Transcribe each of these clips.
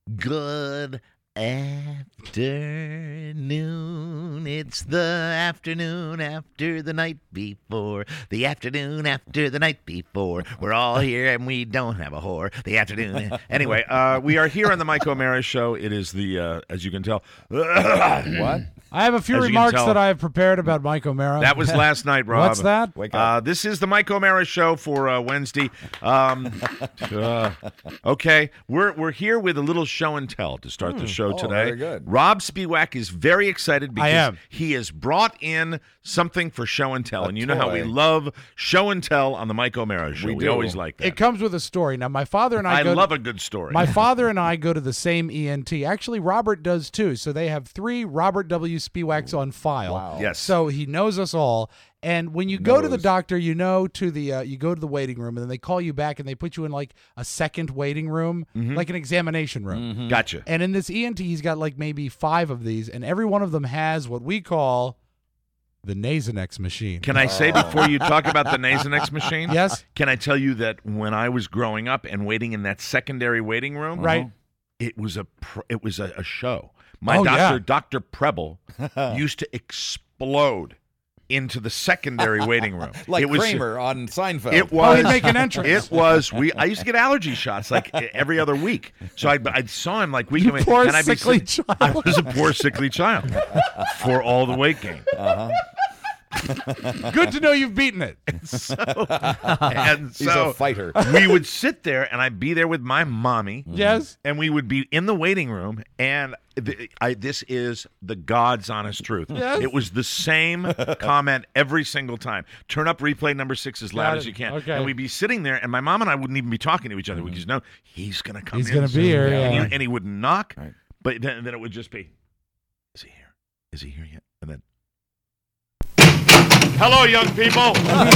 Good afternoon. It's the afternoon after the night before. The afternoon after the night before. We're all here and we don't have a whore. The afternoon. Anyway, we are here on the Mike O'Mara Show. It is the, as you can tell. What? I have a few remarks that I have prepared about Mike O'Mara. That was last night, Rob. What's that? Wake up. This is the Mike O'Mara Show for Wednesday. Okay, we're here with a little show and tell to start the show today. Very good. Rob Spiewak is very excited because I am. he has brought in something for show and tell, and you know how we toy. love show and tell on the Mike O'Mara Show. We We do. always like that. It comes with a story. Now, my father and I I love a good story. My father and I go to the same ENT. Actually, Robert does too. So they have 3 Robert W. Spiewaks on file. Wow. Yes. So he knows us all. And when you go to the Knows. doctor, you go to the waiting room, and then they call you back and they put you in like a second waiting room, like an examination room. Gotcha. And in this ENT, he's got like maybe 5 of these, and every one of them has what we call the Nasonex machine. Can I say before you talk about the Nasonex machine? Yes. Can I tell you that when I was growing up and waiting in that secondary waiting room, Right. it was a show. My Oh, doctor, yeah. Dr. Preble, used to explode into the secondary waiting room. Like it was, Kramer on Seinfeld. It was. he'd make an entrance. It was. I used to get allergy shots like every other week. So I saw him like week You and poor and I'd be sickly sitting- child. I was a poor sickly child for all the weight gain. Good to know you've beaten it. And He's so a fighter. we would sit there, and I'd be there with my mommy. Yes. And we would be in the waiting room, and this is the God's honest truth. Yes. It was the same comment every single time. Turn up replay number 6 as loud Got as it. you can. Okay. And we'd be sitting there, and my mom and I wouldn't even be talking to each other because, no, he's going to come He's in gonna be soon. here, And, yeah. and he would knock, Right. but then it would just be, is he here? Is he here yet? And then, hello, young people.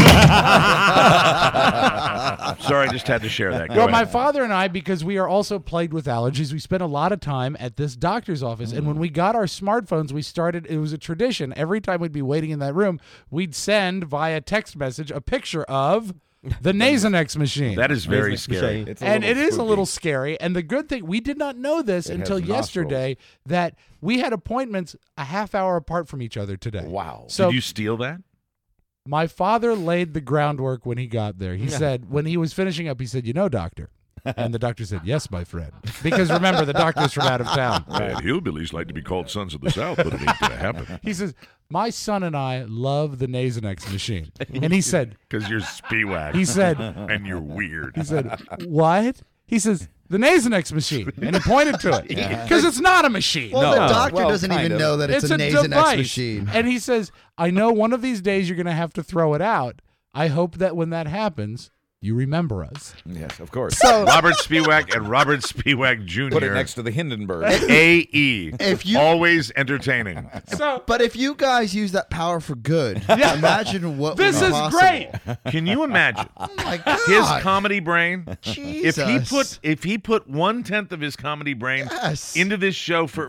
Sorry, I just had to share that. Go Well, my ahead. father and I, because we are also plagued with allergies, we spent a lot of time at this doctor's office. And when we got our smartphones, it was a tradition. Every time we'd be waiting in that room, we'd send via text message a picture of the Nasonex machine. That is very scary. It's a And little it is a spooky. little scary. And the good thing, we did not know this It until has yesterday, that we had appointments a half hour apart from each other today. Wow. So Did you steal that? my father laid the groundwork when he got there. He said, when he was finishing up, he said, "You know, doctor." And the doctor said, "Yes, my friend." Because remember, the doctor's from out of town. And hillbillies like to be called sons of the South, but it ain't gonna happen. He says, "My son and I love the Nasonex machine." And he said, Because you're Spiewak. he said, and you're weird. he said, "What?" He says, "The Nasonex machine." And he pointed to it. Because it's not a machine. Well, No. the doctor Well, doesn't kind even of. know that it's a device. Nasonex machine. And he says, "I know one of these days you're going to have to throw it out. I hope that when that happens, you remember us." Yes, of course. Robert Spiewak and Robert Spiewak Jr. Put it next to the Hindenburg. AE. If you- Always entertaining. So But if you guys use that power for good, imagine what this would is be possible. great. Can you imagine Oh my God. his comedy brain? Jesus. If he put 1/10 of his comedy brain Yes. into this show for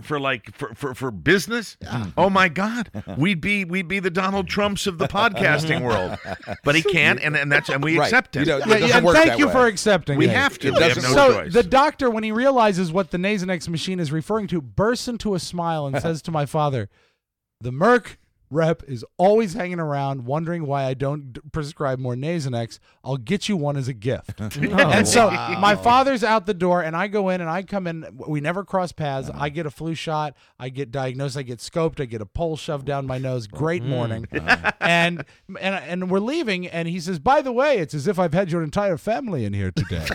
business, oh my God, we'd be the Donald Trumps of the podcasting world. But he can't, and we Right. accept him. You know, it Yeah, doesn't and work thank that you way. for accepting We it. have to. It We have doesn't no So choice. the doctor, when he realizes what the Nasonex machine is referring to, bursts into a smile and says to my father, "The Merck rep is always hanging around wondering why I don't prescribe more Nasonex. I'll get you one as a gift." And so my father's out the door, and I go in and I come in. We never cross paths. I get a flu shot. I get diagnosed. I get scoped. I get a pole shoved down my nose. Great morning. And we're leaving, and he says, "By the way, it's as if I've had your entire family in here today."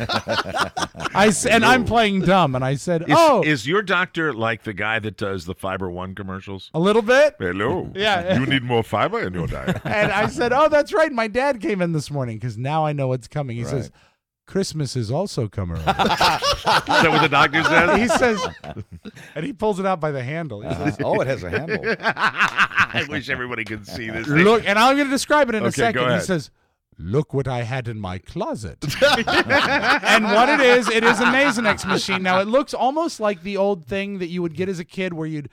And I'm playing dumb, and I said, Is your doctor like the guy that does the Fiber One commercials? a little bit. Hello. Yeah. You need more fiber in your diet. And I said, "Oh, that's right. My dad came in this morning," because now I know what's coming. He Right. says, "Christmas is also coming around." Is that what the doctor says? He says, and he pulls it out by the handle. He says, Oh, it has a handle. I wish everybody could see this thing. "Look," and I'm going to describe it in a Okay, second. go He ahead. says, "Look what I had in my closet." And what it is a Nasonex machine. Now, it looks almost like the old thing that you would get as a kid where you'd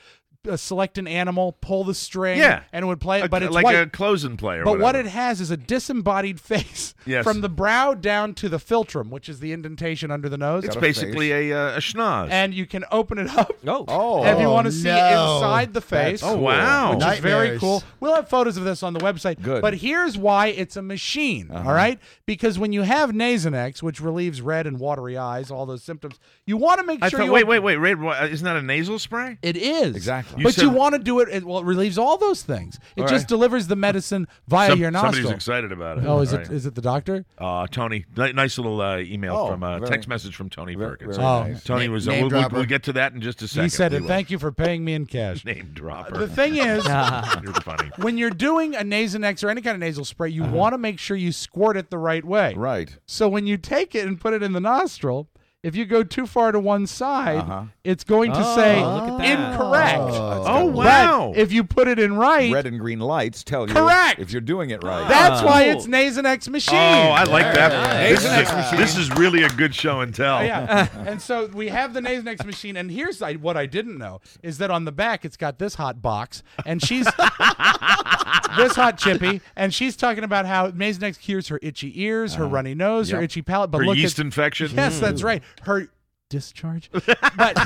select an animal, pull the string, Yeah. and it would play it, but it's like white. a closing play or But what whatever. it has is a disembodied face Yes. from the brow down to the philtrum, which is the indentation under the nose. It's Got a basically a schnoz. And you can open it up Oh. if you want to see no. inside the face. Oh, wow. Which is very Nightmares. cool. We'll have photos of this on the website. Good. But here's why it's a machine, all right? Because when you have Nasonex, which relieves red and watery eyes, all those symptoms, you want to make I sure thought, you... wait. Isn't that a nasal spray? It is. Exactly. But You you said- want to do it, well, it relieves all those things. It All just right. delivers the medicine via your Somebody's nostril. excited about it. Oh, is Right. it the doctor? Tony, nice little email Oh, from very- text message from Tony Very, Perkins. very Oh. nice. Tony was. Name dropper. We'll get to that in just a second. He said it. Thank you for paying me in cash. Name dropper. The thing is, You're funny. when you're doing a Nasonex or any kind of nasal spray, you want to make sure you squirt it the right way. Right. So when you take it and put it in the nostril, if you go too far to one side, it's going to say look at that. incorrect. Oh, wow. But if you put it in right, Red and green lights tell you Correct. if you're doing it right. that's why cool. it's Nasonex machine. Oh, I like that. Nice. This is really a good show and tell. Yeah. And so we have the Nasonex machine, and here's what I didn't know is that on the back it's got this hot box, and she's this hot chippy, and she's talking about how Nasonex cures her itchy ears, her runny nose, her Yep. itchy palate. But For look yeast at infection. yes, that's right. Her discharge, but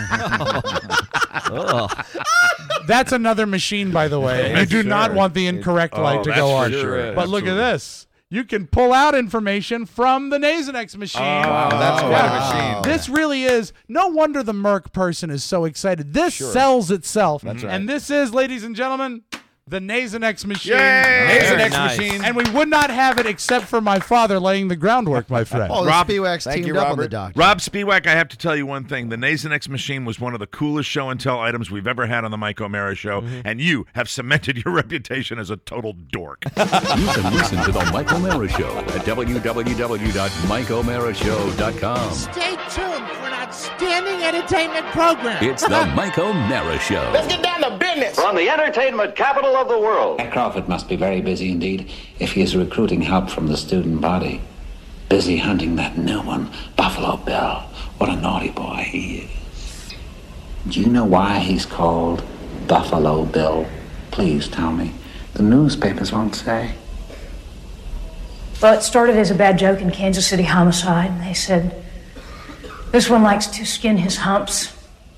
that's another machine, by the way. You do not Sure. want the incorrect light to that's go for on. sure. But look at this. You can pull out information from the Nasonex machine. Wow, that's quite a machine. This really is. No wonder the Merck person is so excited. This sells itself. That's right. And this is, ladies and gentlemen, the Nasonex machine. Yay! Nasonex Nice. machine. And we would not have it except for my father laying the groundwork, my friend. Oh, Rob- the Spiwax Thank teamed you, up on the Robert. doctor. Rob Spiewak, I have to tell you one thing. The Nasonex machine was one of the coolest show and tell items we've ever had on the Mike O'Mara Show, and you have cemented your reputation as a total dork. You can listen to The Mike O'Mara Show at www.mikeomarashow.com. Stay tuned for an outstanding entertainment program. It's The Mike O'Mara Show. Get down to business. From the entertainment capital of the world. Jack Crawford must be very busy indeed if he is recruiting help from the student body. Busy hunting that new one, Buffalo Bill. What a naughty boy he is. Do you know why he's called Buffalo Bill? Please tell me. The newspapers won't say. Well, it started as a bad joke in Kansas City Homicide. They said, this one likes to skin his humps.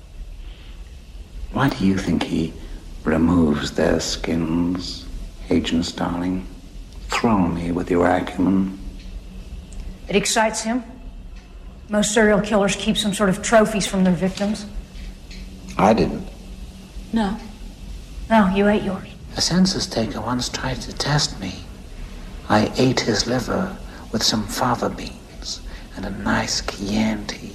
Why do you think he removes their skins, Agent Starling? Thrill me with your acumen. It excites him. Most serial killers keep some sort of trophies from their victims. I didn't. No. No, you ate yours. A census taker once tried to test me. I ate his liver with some fava beans and a nice Chianti.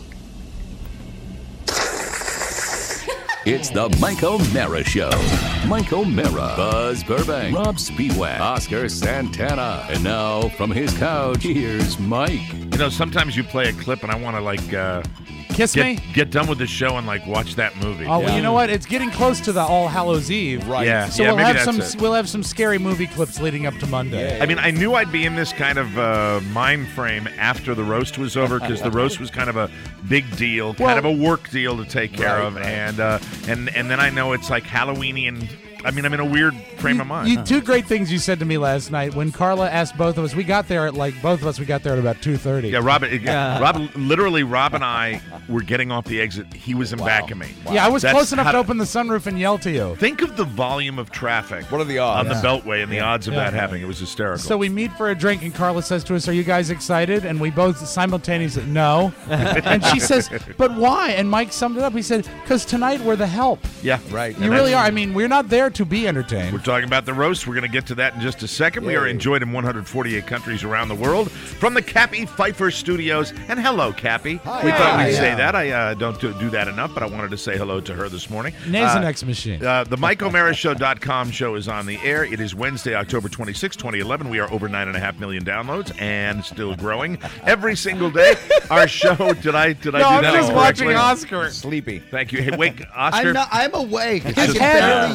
It's The Mike O'Mara Show. Mike O'Mara, Buzz Burbank, Rob Spiewak, Oscar Santana. And now, from his couch, here's Mike. You know, sometimes you play a clip and I want to Kiss me? get done with the show and watch that movie. Oh, well, you know what? It's getting close to the All Hallows Eve. Right. Yeah. So yeah, we'll maybe have that's some it. we'll have some scary movie clips leading up to Monday. I mean, I knew I'd be in this kind of mind frame after the roast was over because the roast was kind of a big deal, kind of a work deal to take care of, and then I know it's like Halloweeny, and I mean I'm in a weird frame of mind. You two great things you said to me last night when Carla asked both of us. We got there at about 2:30. Yeah, Rob and I were getting off the exit. He was in back of me. Yeah, I was That's close enough how- to open the sunroof and yell to you. Think of the volume of traffic. What are the odds? on the Beltway and the odds of that happening? It was hysterical. So we meet for a drink, and Carla says to us, "Are you guys excited?" And we both simultaneously said, "No." And she says, "But why?" And Mike summed it up. He said, "Because tonight we're the help. yeah, Right. You really are. I mean, we're not there to be entertained." We're talking about the roast. We're going to get to that in just a second. We are enjoyed in 148 countries around the world from the Cappy Pfeiffer Studios. And hello, Cappy. We thought we'd say that. I don't do that enough, but I wanted to say hello to her this morning. Nasonex machine. The MikeO'MaraShow.com show is on the air. It is Wednesday, October 26, 2011. We are over 9.5 million downloads and still growing every single day. Our show, did I do No, I'm that just watching incorrectly? Oscar. Sleepy. Thank you. Hey, wake, Oscar. I'm awake. His head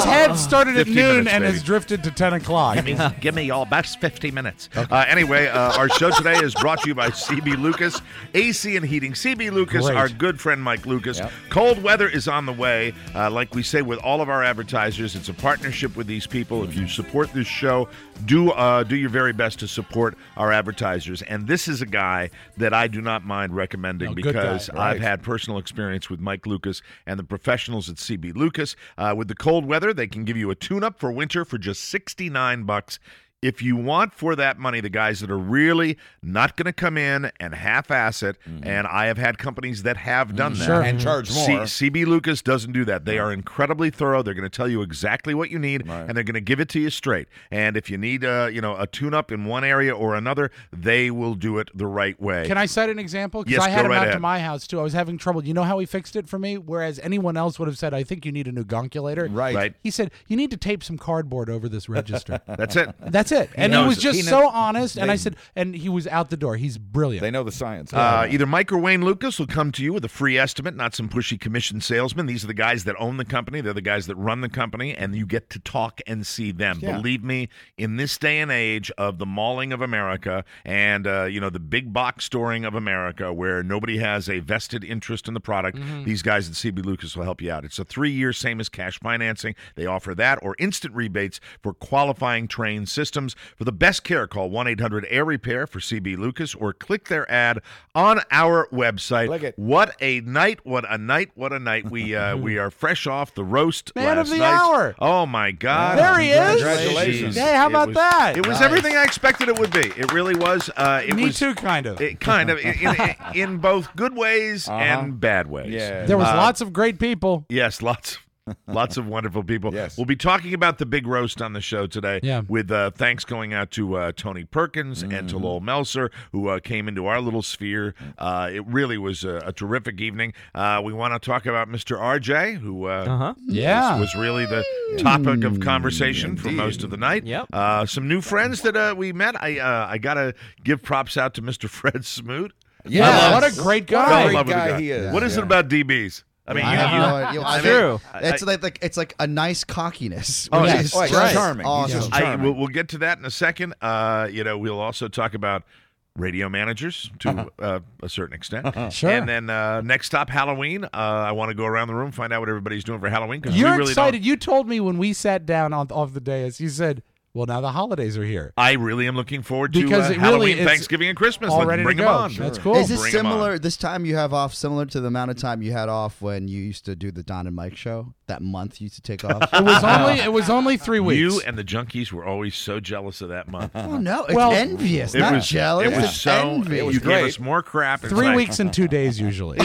head started at 50 noon minutes, and baby. has drifted to 10 o'clock. Give me y'all best 50 minutes. Anyway, our show today is brought to you by CB Lucas, AC and Heating. CB Lucas, Great. our good friend Mike Lucas. Cold weather is on the way. Like we say with all of our advertisers, it's a partnership with these people. If you support this show, do your very best to support our advertisers. And this is a guy that I do not mind recommending good guy, because I've had personal experience with Mike Lucas and the professionals at CB Lucas. With the cold weather, they can give you a tune-up for winter for just $69. If you want for that money, the guys that are really not going to come in and half-ass it, and I have had companies that have done that. Sure. And charge more. CB Lucas doesn't do that. They are incredibly thorough. They're going to tell you exactly what you need, and they're going to give it to you straight. And if you need a tune-up in one area or another, they will do it the right way. Can I cite an example? Because Yes, I had go him right out to ahead. my house, too. I was having trouble. You know how he fixed it for me? Whereas anyone else would have said, I think you need a new gonculator. Right. He said, you need to tape some cardboard over this register. That's it. That's it. And he knows was it. just He so knows- honest. And they- I said, and he was out the door. He's brilliant. They know the science. Either Mike or Wayne Lucas will come to you with a free estimate, not some pushy commission salesman. These are the guys that own the company. They're the guys that run the company, and you get to talk and see them. Yeah. Believe me, in this day and age of the mauling of America and the big box storing of America, where nobody has a vested interest in the product, these guys at CB Lucas will help you out. It's a 3-year, same as cash financing. They offer that or instant rebates for qualifying trained systems. For the best care, call 1-800-AIR-REPAIR for CB Lucas or click their ad on our website. Click it. What a night, what a night, what a night. We are fresh off the roast Man last of the night. hour. Oh, my God. There he is. Congratulations. Hey, how about that? It was everything I expected it would be. It really was. Me too, kind of. In both good ways and bad ways. Yeah. There was lots of great people. Yes, lots of wonderful people. Yes. We'll be talking about the big roast on the show today. Yeah. With thanks going out to Tony Perkins and to Lowell Melser, who came into our little sphere. It really was a terrific evening. We want to talk about Mr. RJ, who Yeah. was really the topic of conversation for most of the night. Yep. Some new friends that we met. I got to give props out to Mr. Fred Smoot. Yeah, what a great guy. I love the guy he is. What is it about DBs? I mean, I have no idea. I True. mean, it's like a nice cockiness. Oh, which yes. is Oh, he's just charming. He's Awesome. just charming. We'll get to that in a second. We'll also talk about radio managers to a certain extent. Sure. And then next stop, Halloween. I want to go around the room, find out what everybody's doing for Halloween. 'Cause You're we really excited. You told me when we sat down off the dais, you said, well, now the holidays are here. I really am looking forward to Because it really Halloween, is Thanksgiving, and Christmas. all Let's ready to bring them go. on. That's cool. Is this Bring 'em on. similar? This time you have off similar to the amount of time you had off when you used to do the Don and Mike show? That month you used to take off. It was only 3 weeks. You and the junkies were always so jealous of that month. Oh no, it's Well, envious, It not was jealous. It was it's so. envious. You gave us more crap. It's 3 like- weeks and 2 days usually.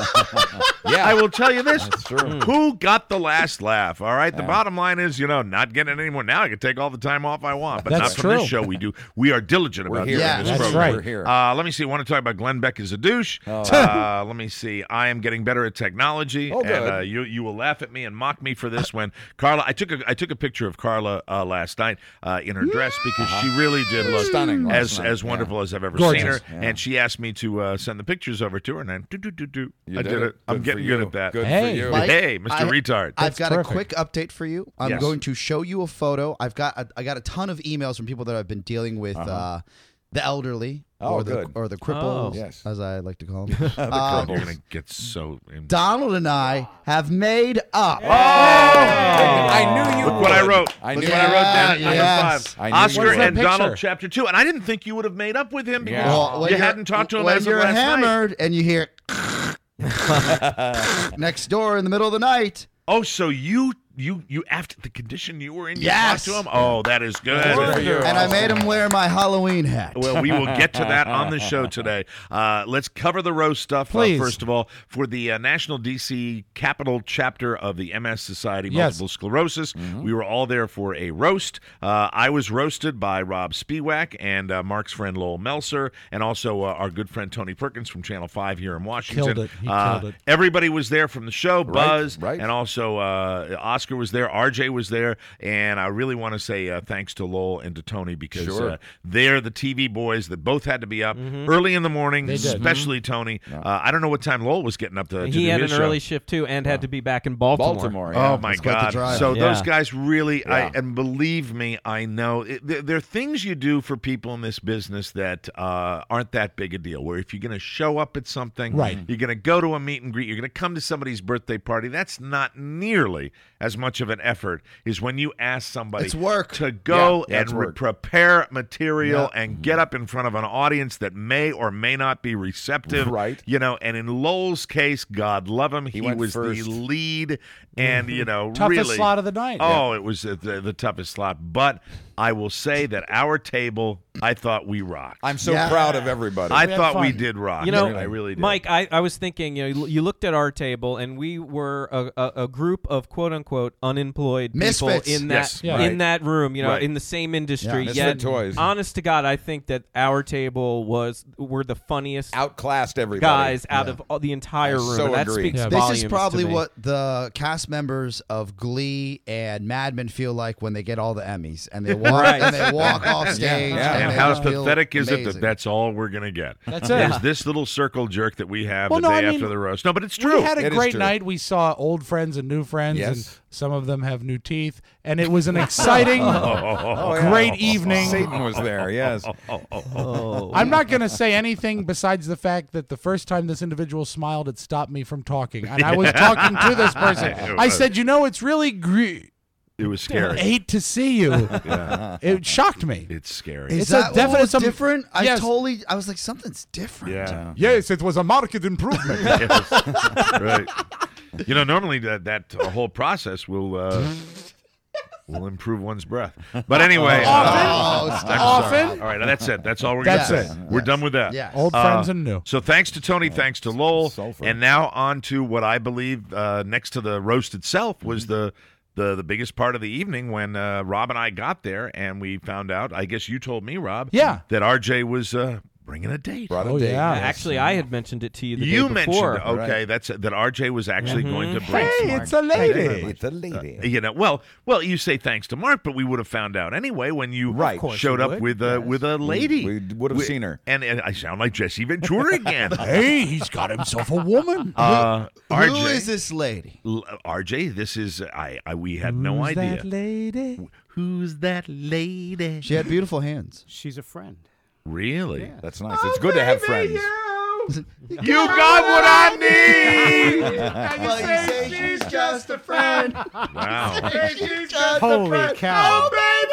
Yeah. I will tell you this. That's true. Who got the last laugh? All right. The bottom line is, not getting it anymore. Now I can take all the time off I want, but That's not from this true. show. We are diligent We're about here. doing Yeah, this that's program. right. We're here. Let me see. I want to talk about Glenn Beck is a douche. Oh. Let me see. I am getting better at technology. Oh, good. And you will laugh at me and mock me for this when Carla. I took a picture of Carla last night in her dress because she really did look Stunning last night. as wonderful as I've ever Gorgeous. seen her. Yeah. And she asked me to send the pictures over to her, and I You I did it. I'm Good getting for good you. at that. Good Hey. for you. Mike, Hey, Mr. Retard. I've got terrific. a quick update for you. I'm Yes. going to show you a photo. I got a ton of emails from people that have been dealing with the elderly Oh, or the good. or the cripples, Yes. as I like to call them. You're going to get so... Donald and I have made up. I knew you Look what I wrote. I Look knew what I wrote down at Yeah, number yes. 5. I knew Oscar you would. and What's that Donald, picture? Chapter 2. And I didn't think you would have made up with him because Yeah. when you you're- hadn't talked to him when as of you're last night. hammered and you hear next door in the middle of the night. Oh, so you after the condition you were in, you Yes. talked to him? Oh, that is good. Good for you. And I made him wear my Halloween hat. Well, we will get to that on the show today. Let's cover the roast stuff. Please. First of all, for the National DC Capital chapter of the MS Society Yes. Multiple Sclerosis, we were all there for a roast. I was roasted by Rob Spiewak and Mark's friend Lowell Melser, and also our good friend Tony Perkins from Channel 5 here in Washington. Killed it. He killed it. Everybody was there from the show, Buzz, right. and also Oscar Oscar was there, RJ was there, and I really want to say thanks to Lowell and to Tony because they're the TV boys that both had to be up early in the morning, especially Tony. I don't know what time Lowell was getting up to He had do his an show. early shift, too, and had to be back in Baltimore. Oh, my God. So those guys really, Yeah. and believe me, I know, there are things you do for people in this business that aren't that big a deal, where if you're going to show up at something, you're going to go to a meet and greet, you're going to come to somebody's birthday party, that's not nearly as much of an effort as when you ask somebody to go and prepare material and get up in front of an audience that may or may not be receptive. You know, and in Lowell's case, God love him, he was first. the lead and, you know, Toughest really. slot of the night. Oh, it was the toughest slot. But I will say that our table, I thought we rocked. I'm so proud of everybody. I thought we did rock. You know, I really did. Mike, I was thinking, you looked at our table, and we were a group of quote-unquote unemployed Misfits. people in that in that room, in the same industry. Misfit toys. Honest to God, I think that our table were the funniest, outclassed everybody guys out of all the entire room. so and that agree. speaks This volumes is probably to me. what the cast members of Glee and Mad Men feel like when they get all the Emmys and they walk and they walk off stage. And they how feel pathetic is it amazing. that that's all we're going to get? That's it. Is this little circle jerk that we have Well, the no, day I mean, after the roast? No, but it's true. We had a It is great true. night. We saw old friends and new friends, and Yes. some of them have new teeth. And it was an exciting, great evening. Satan was there, yes. I'm not going to say anything besides the fact that the first time this individual smiled, it stopped me from talking. And I was talking to this person. I said, it's really great. It was scary. I hate to see you. It shocked me. It's scary. Is It's that a definite what was different? Yes. I was like, something's different. Yeah. Yes, it was a marked improvement. Yes. Right. You know, normally that whole process will improve one's breath. But anyway. Often? All right, that's it. That's all we're That's going to say. it. We're done with that. Yes. Old friends and new. So thanks to Tony, thanks to Lowell. Sulfur. And now on to what I believe, next to the roast itself, was the biggest part of the evening when Rob and I got there and we found out, I guess you told me, Rob, Yeah. that RJ was bringing a date. Brought a Oh, date. yeah. Actually, I had mentioned it to you the You day mentioned before. it. Okay, that RJ was actually going to bring. Hey, it's a lady. It's a lady. You know, well, you say thanks to Mark, but we would have found out anyway when you showed up with a lady. We would have seen her. And I sound like Jesse Ventura again. Hey, he's got himself a woman. RJ, Who is this lady? RJ, this is we had no Who's idea. that lady? Who's that lady? She had beautiful hands. She's a friend. Really? That's nice. It's good to have friends. You got what I need. Well, you say she's just a friend. Wow. Holy cow.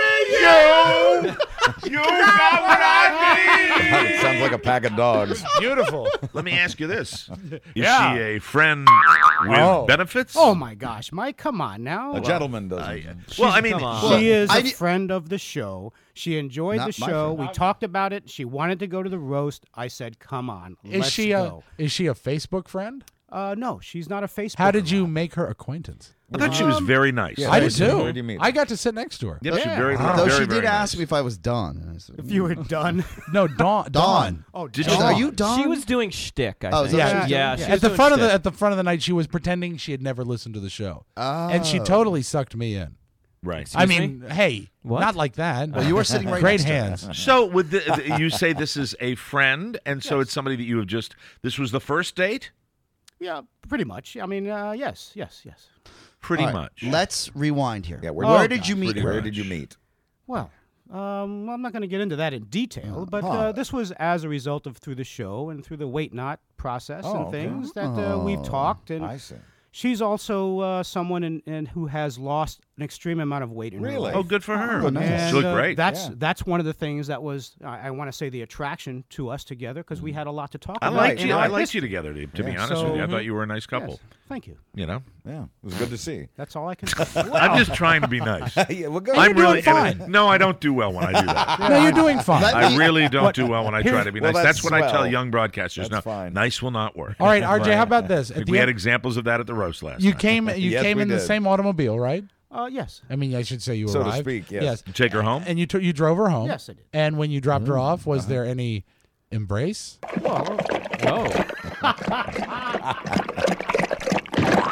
You got what I It sounds like a pack of dogs. Beautiful. Let me ask you this: Is Yeah. she a friend with benefits? Oh, my gosh. Mike, come on now. A gentleman doesn't. Well, I mean, She is I a need- friend of the show. She enjoyed Not the my show. friend. We talked about it. She wanted to go to the roast. I said, come on. Is let's she go. a Facebook friend? No, she's not a Facebook. How did you make her acquaintance? I thought she was very nice. Yeah. I did Where too. did you meet her? I got to sit next to her. Yep, she's very, Though very, she very did ask nice. me if I was done. And I said, If you were done. No, Dawn. Oh, Did Dawn. you- Are you done? She was doing shtick, I Oh, think. is that Yeah, what she was yeah. doing? She At was the doing front of shtick. at the front of the night, she was pretending she had never listened to the show, Oh. and she totally sucked me in. Right. I Excuse mean, hey, What? not like that. Well, you were sitting right Great next to her. hands. So, would you say this is a friend, and so it's somebody that you have just? This was the first date, Yeah, pretty much. I mean, yes. pretty All right, much. Let's rewind here. Yeah, where did you meet her? Where did you meet? Well, I'm not going to get into that in detail, but this was as a result of through the show and through the Wait Not process Oh, and okay. things that we've talked. And I see. she's also someone in who has lost an extreme amount of weight in her Really? life. Oh, good for her. nice. She looked great. That's one of the things that was I want to say the attraction to us together because we had a lot to talk I about. liked in you. our I liked history. you together. To be Yeah. honest So- with you, I thought you were a nice couple. Yes. Thank you. You know, Yeah, it was good to see. That's all I can say. I'm just trying to be nice. Yeah, well, good. I'm doing really fine. No, I don't do well when I do that. No, you're doing fine. I really don't do well when I try to be Well, nice. That's what I tell swell. young broadcasters. That's No, fine. nice will not work. All right, RJ, how about this? I At think the we had end- examples of that at the roast last you night. came Yes, in we the did. same automobile, right? Yes. I mean, I should say you So to arrived. speak, yes. You take her home? And you drove her home. Yes, I did. And when you dropped her off, was there any embrace? Oh.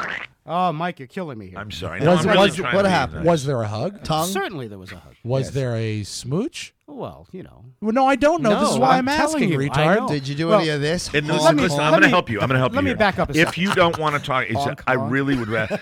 Oh, Mike, you're killing me here. I'm sorry. No, I'm really trying what to be happened? nice. Was there a hug? Certainly there was a hug. Was there a smooch? Well, you know. Well, no, I don't know. This is No, why I'm I'm telling asking, you, I retard. know. Did you do Well, any of this? And Let me- listen, I'm let going to me- help you. I'm going to help you. let me here. back up a If second. you don't want to talk, I really would rather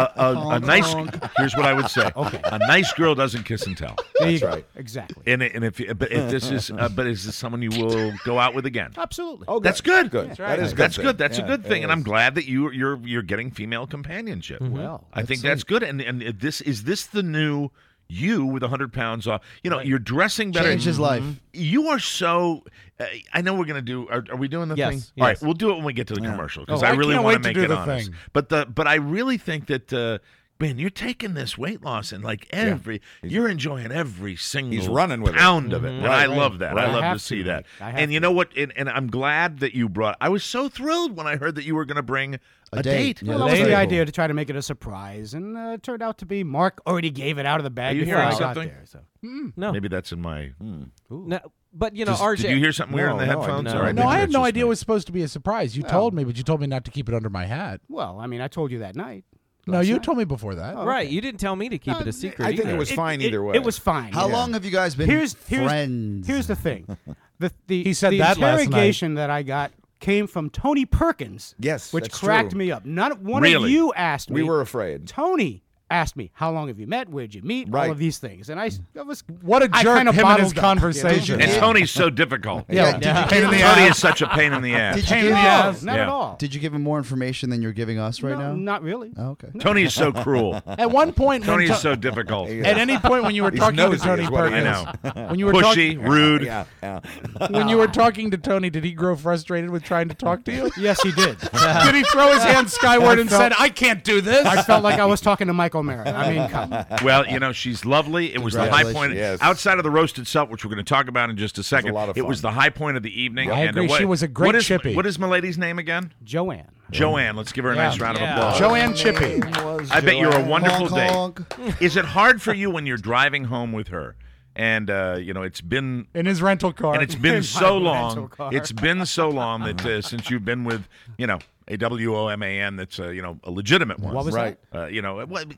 a nice. Here's what I would say. Okay. A nice girl doesn't kiss and tell. There you That's go. right. Exactly. And if this is is this someone you will go out with again? Absolutely. Oh, That's good. Good. That's right. That is good. That's thing. good. That's Yeah, a good it thing, and I'm is. glad that you're getting female companionship. Well, I think that's good. And this is the new you with 100 pounds off. You know, you're dressing better. Changed his life. You are so. I know we're going to do. Are we doing the Yes, thing? yes. All right, we'll do it when we get to the commercial because Oh, I I really can't want wait to make do it the honest. thing. But I really think that. Man, you're taking this weight loss and like you're enjoying every single He's running with it. pound of it. And Right, I right. love that. Right. I I love to have see to, that. Mike. I have And you to. know what? And I'm glad that you brought. I was so thrilled when I heard that you were going to bring a date. Yeah, Well, that's that was the very idea to try to make it a surprise, and it turned out to be Mark already gave it out of the bag Are you before hearing I got something? there. So. No. Maybe that's in my. No, but you know, RJ. Did you hear something weird in the No, I headphones? didn't. All right, No, maybe I had that's no just idea me. it was supposed to be a surprise. You told me, but you told me not to keep it under my hat. Well, I mean, I told you that night. No, you told me before that. Right, you didn't tell me to keep it a secret. I think either. it was fine either way. It was fine. How yeah. long have you guys been Here's friends? Here's the thing. The He said the that last night. interrogation that I got came from Tony Perkins. Yes, which that's cracked true. me up. Not one Really? of you asked me. We were afraid. Tony asked me, "How long have you met? Where'd you meet? Right. All of these things." And I was What a I jerk, kinda him and his bottled up, you know? conversation. And Tony's so difficult. Yeah, pain in the Tony ass. is such a pain in the ass. Did you Pain in give- the ass. Not at all. Did you give him more information than you're giving us right No, now? Not really. Oh, okay. Tony is so cruel. At one point, Tony when is so difficult. at any point when you were He's talking to nosy Tony is what he Perkins, is. when you were Pushy, rude. Yeah, yeah. when you were talking to Tony, did he grow frustrated with trying to talk to you? Yes, he did. Did he throw his hands skyward and said, "I can't do this"? I felt like I was talking to Mike O'Mara. I mean, come on. Well, you know, she's lovely. It was the high point. Yes. Outside of the roast itself, which we're going to talk about in just a second, lot of it was the fun. high point of the evening. I and agree. She was a great what is, chippy. What is Milady's name again? Joanne. Joanne. Let's give her a nice round of Yeah. applause. Joanne Chippy. I bet you're a wonderful Honk, date. honk. Is it hard for you when you're driving home with her? And you know, it's been In his rental car. and it's been In so my long. rental car. It's been so long that since you've been with, you know, a WOMAN that's you know, a legitimate one. What was Right. You know,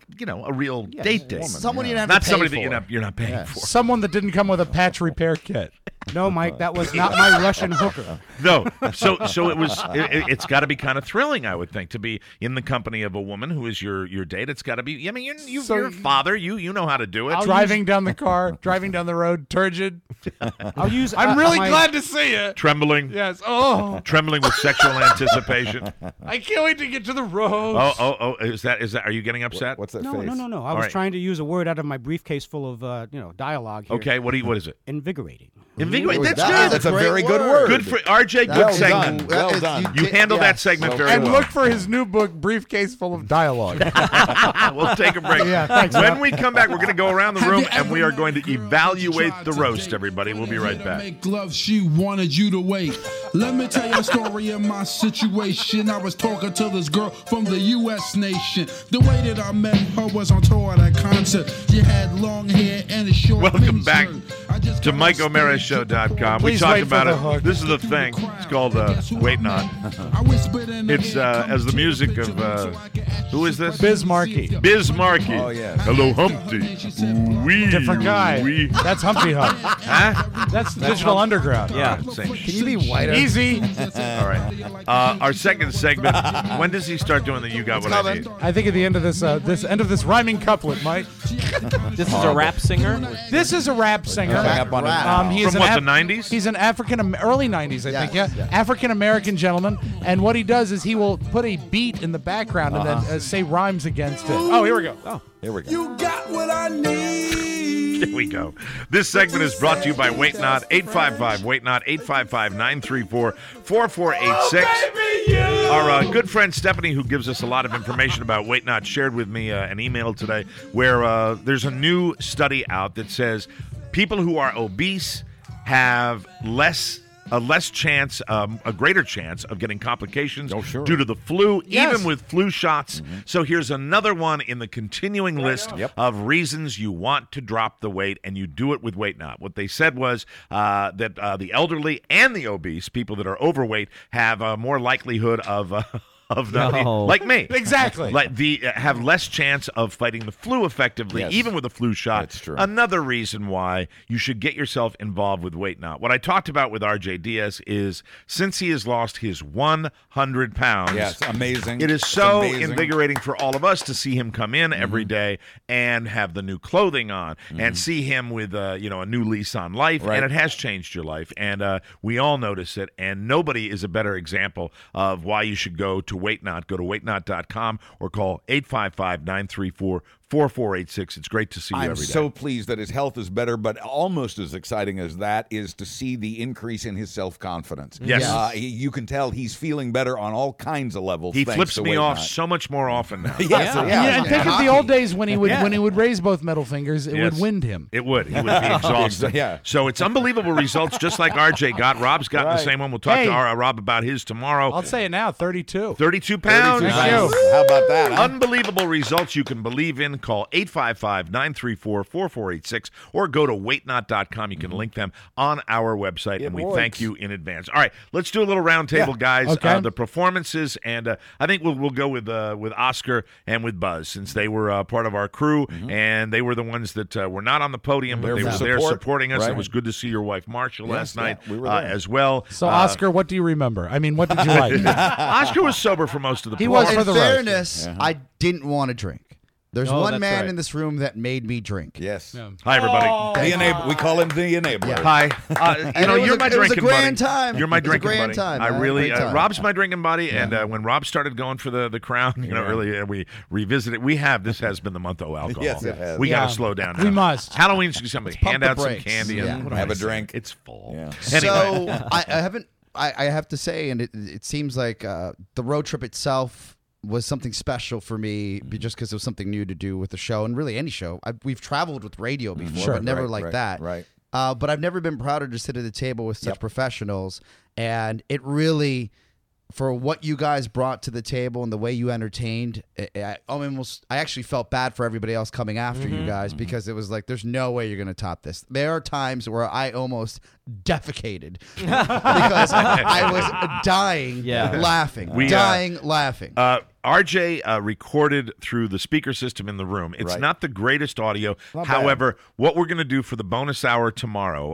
a real date. Someone you didn't have Not to pay somebody for. that you're not paying for. Someone that didn't come with a patch repair kit. No, Mike, that was not my Russian hooker. No, so it was. It's got to be kind of thrilling, I would think, to be in the company of a woman who is your date. It's got to be. I mean, you're a father. You know how to do it. Driving down the car, driving down the road, turgid. I'll use. I'm really my- glad to see you. Trembling. Yes. Oh, Trembling with sexual anticipation. I can't wait to get to the road. Oh! Is that? Are you getting upset? What's that No, face? no. I All was right. trying to use a word out of my briefcase full of dialogue here. Okay. What is it? Invigorating. Invigorate. That's That- good. That's a Great very good word. word. Good for RJ. Good Well segment. done. Well done. You handled that segment very and well. look for his new book, Briefcase Full of Dialogue. We'll take a break. Yeah, thanks, when Rob. we come back, we're going to go around the Have room you and we ever are going to met a girl evaluate that you the tried to roast. date? Everybody, we'll be right back. Make love, she wanted you to wait. Let me tell you a story of my situation. I was talking to this girl from the U.S. nation. The way that I met her was on tour at a concert. She had long hair and a short Welcome miniskirt. back I just to got on stage MikeO'MaraShow.com. We Please talked wait for about the it. hook. This is the thing. It's called Wait Not. I whispered in her It's ear, "Come as the take a music picture of with you, I can ask who you is this? Biz Markie. Biz Markie. Oh, yes. Hello, Humpty. Ooh-wee, Different guy. ooh-wee. That's Humpty Hump. Huh? That's Digital Underground. Yeah. Same Can you be whiter? Easy. All right. Our second segment. When does he start doing the You Got What I Need? I think at the end of this rhyming couplet, Mike. This is a rap singer. This is a rap singer. Hang up on it now. He is From an what, the 90s? He's an early 90s, I think, Yes, yeah. yes. African American gentleman. And what he does is he will put a beat in the background and then say rhymes against it. Oh, here we go. Oh. Here we go. You got what I need. Here we go. This segment is brought to you by Wait Not, 855 Wait Not, 855-934-4486. Our good friend Stephanie, who gives us a lot of information about Wait Not, shared with me an email today where there's a new study out that says people who are obese have a greater chance of getting complications due to the flu, even with flu shots. So here's another one in the continuing list of reasons you want to drop the weight, and you do it with Wait Not. What they said was that the elderly and the obese, people that are overweight, have more likelihood of of not No. like me. Exactly. Like have less chance of fighting the flu effectively, Yes. even with a flu shot. That's true. Another reason why you should get yourself involved with Weight Not. What I talked about with RJ Diaz is since he has lost his 100 pounds. Yes, amazing. It is It's so amazing. invigorating for all of us to see him come in every day and have the new clothing on and see him with a new lease on life. Right. And it has changed your life. And we all notice it. And nobody is a better example of why you should go to Weight Not. Go to weightnot.com or call 855-934-4486. It's great to see you I'm every day. so pleased that his health is better, but almost as exciting as that is to see the increase in his self-confidence. Yes. You can tell he's feeling better on all kinds of levels. He thanks flips to me Weight off Not. so much more often now. Yes, Yeah, and think of the old days when he would Yeah. when he would raise both middle fingers, it Yes. would wind him. It would. He would be exhausted. Yeah. So it's unbelievable results, just like RJ got. Rob's gotten the same one. We'll talk Hey. to Rob about his tomorrow. I'll say it now, 32. 32 pounds. 32 Thank pounds. you. How about that? Huh? Unbelievable results you can believe in. Call 855-934-4486 or go to weightnot.com. You can link them on our website, and we works. thank you in advance. All right, let's do a little round table, guys. Okay. The performances, and I think we'll go with Oscar and with Buzz, since they were part of our crew, and they were the ones that were not on the podium, but There they for were there support. supporting us. Right. It was good to see your wife, Marcia, last yeah, night we were there. as well. So, Oscar, what do you remember? I mean, what did you like? Oscar was sober for most of the He program. was for In the roast. fairness, I didn't want to drink. There's Oh, one that's man right. in this room that made me drink. Yes. Hi, everybody. The we call him the enabler. Yeah. Hi. And it was You're a- my it was a drinking grand buddy. time. You're my It was a drinking grand buddy. time. I I had a really, great time. Rob's my drinking buddy, and when Rob started going for the crown, we revisited. This has been the month of alcohol. Yes, it has. We got Yeah. to slow down. We now. must. Halloween's somebody pump hand the out some brakes. candy Yeah. and Have a say? drink. It's full. Yeah. Anyway. So I haven't. I have to say, and it seems like the road trip itself was something special for me, just because it was something new to do with the show, and really any show. We've traveled with radio before, Sure. but never Right, like right, that. right. But I've never been prouder to sit at the table with such professionals, and it really, for what you guys brought to the table and the way you entertained, I actually felt bad for everybody else coming after you guys, because it was like, there's no way you're going to top this. There are times where I almost defecated because I was dying laughing, laughing. RJ recorded through the speaker system in the room. It's Right. not the greatest audio. Not However, what we're going to do for the bonus hour tomorrow,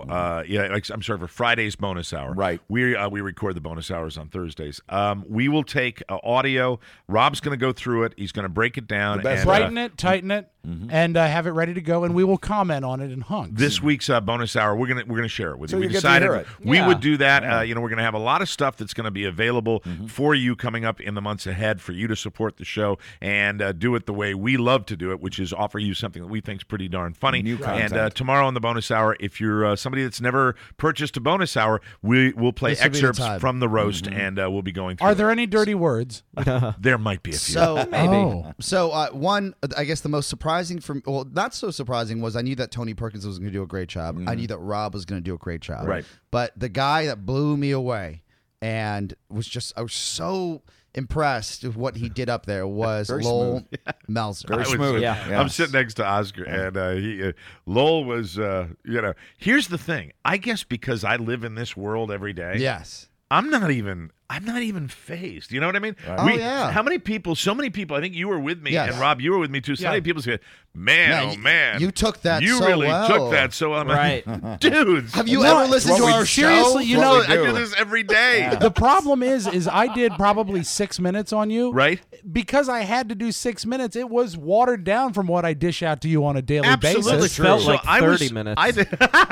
for Friday's bonus hour. Right. We record the bonus hours on Thursdays. We will take audio. Rob's going to go through it. He's going to break it down. The best and, Brighten it, tighten it, and have it ready to go, and we will comment on it in hunks. This week's bonus hour, we're gonna share it with So you. We you get to decided hear it. we Yeah. would do that. We're going to have a lot of stuff that's going to be available for you coming up in the months ahead for you to support the show and do it the way we love to do it, which is offer you something that we think is pretty darn funny. New content. And tomorrow on the bonus hour, if you're somebody that's never purchased a bonus hour, we'll play This will be the excerpts time. from the roast, and we'll be going through Are it. there any dirty words? There might be a few. So Maybe. Oh. So one, I guess the most surprising not so surprising, was I knew that Tony Perkins was going to do a great job. I knew that Rob was going to do a great job. Right. But the guy that blew me away and I was so impressed with what he did up there was Very Lowell Melzer. Very I was- smooth. I'm sitting next to Oscar, and Lowell was, here's the thing. I guess because I live in this world every day. Yes. I'm not even phased. You know what I mean? Oh, yeah. How many people? So many people. I think you were with me, Yes. and Rob, you were with me too. So many people said, "Man, you took that You so really well." took that so well." Right. Dudes. Have you ever listened to our seriously, show? you know, I do this every day. The problem is I did probably 6 minutes on you. Right? Because I had to do 6 minutes, it was watered down from what I dish out to you on a daily Absolutely basis. true. Felt So like I 30 was, minutes. I did,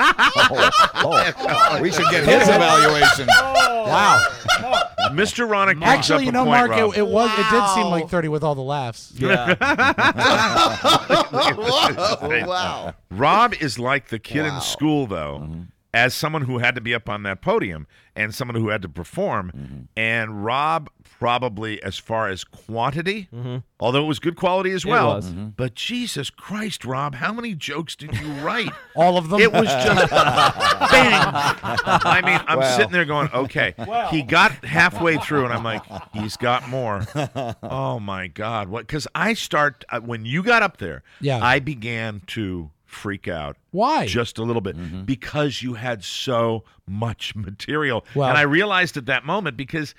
We should get his evaluation. Wow. Mr. Ronick brings Actually, up you a know, point, Mark, Rob. it did seem like 30 with all the laughs. Yeah. Wow. Rob is like the kid in school, though, Mm-hmm. as someone who had to be up on that podium and someone who had to perform. Mm-hmm. And Rob, probably as far as quantity, although it was good quality as well. was. But Jesus Christ, Rob, how many jokes did you write? All of them? It was just bang. I mean, I'm Wow. sitting there going, okay. He got halfway through, and I'm like, he's got more. Oh, my God. What? Because when you got up there, Yeah. I began to freak out. Why? Just a little bit. Because you had so much material. Well- And I realized at that moment, because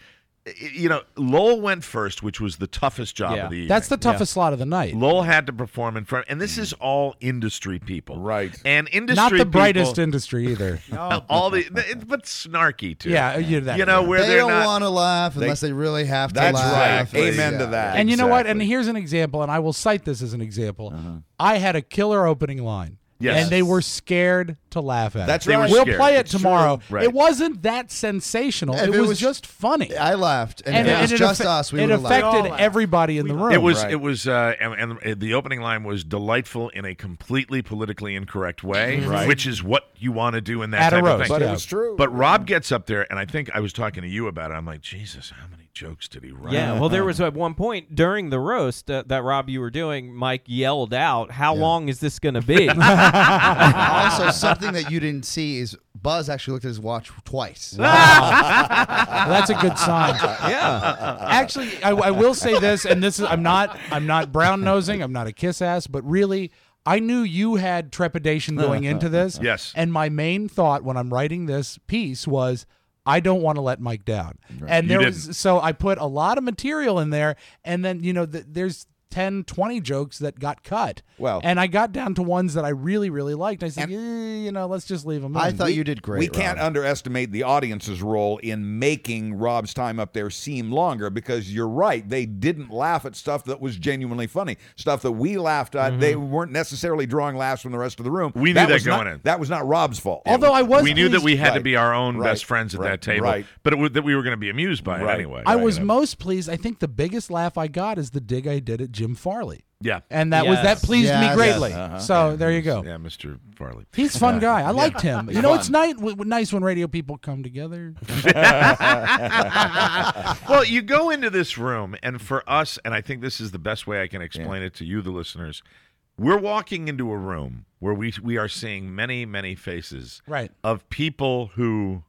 Lowell went first, which was the toughest job of the evening. That's the toughest slot of the night. Lowell had to perform in front, and this is all industry people, right? And industry not the people, brightest industry either. but snarky too. Yeah, where they they're don't not want to laugh unless they really have to That's laugh. right. Amen to that. And you know what? And here's an example, and I will cite this as an example. I had a killer opening line. Yes. And they were scared to laugh at That's it. right. We'll scared. play it It's tomorrow. true. Right. It wasn't that sensational. If It was just funny. I laughed, and if it was just us, we it would have laughed. affected everybody in the room. It was, and the opening line was delightful in a completely politically incorrect way, which is what you want to do in that At type a roast, of thing. But it was true. But Rob gets up there, and I think I was talking to you about it. I'm like, Jesus, how many jokes did he write? Yeah, well, there was at one point during the roast that Rob, you were doing, Mike yelled out, "How long is this going to be?" Also, something that you didn't see is Buzz actually looked at his watch twice. That's a good sign. Yeah. Actually, I will say this, and this is I'm not brown nosing, I'm not a kiss ass, but really, I knew you had trepidation going into this. Yes. And my main thought when I'm writing this piece was, I don't want to let Mike down. And so I put a lot of material in there, and then there's 10, 20 jokes that got cut. Well, and I got down to ones that I really, really liked. I said, let's just leave them in. I thought you did great. We can't underestimate the audience's role in making Rob's time up there seem longer, because you're right. They didn't laugh at stuff that was genuinely funny. Stuff that we laughed at, they weren't necessarily drawing laughs from the rest of the room. We knew that was going not, in. That was not Rob's fault. Although we knew that we had to be our own best friends at right, that table, right. but that we were going to be amused by it anyway. I was most pleased. I think the biggest laugh I got is the dig I did at Jim Farley. Yeah. And that pleased me greatly. Yes. So there you go. Yeah, Mr. Farley. He's a fun guy. I liked him. It's nice when radio people come together. Well, you go into this room, and for us, and I think this is the best way I can explain it to you, the listeners, we're walking into a room where we are seeing many, many faces of people who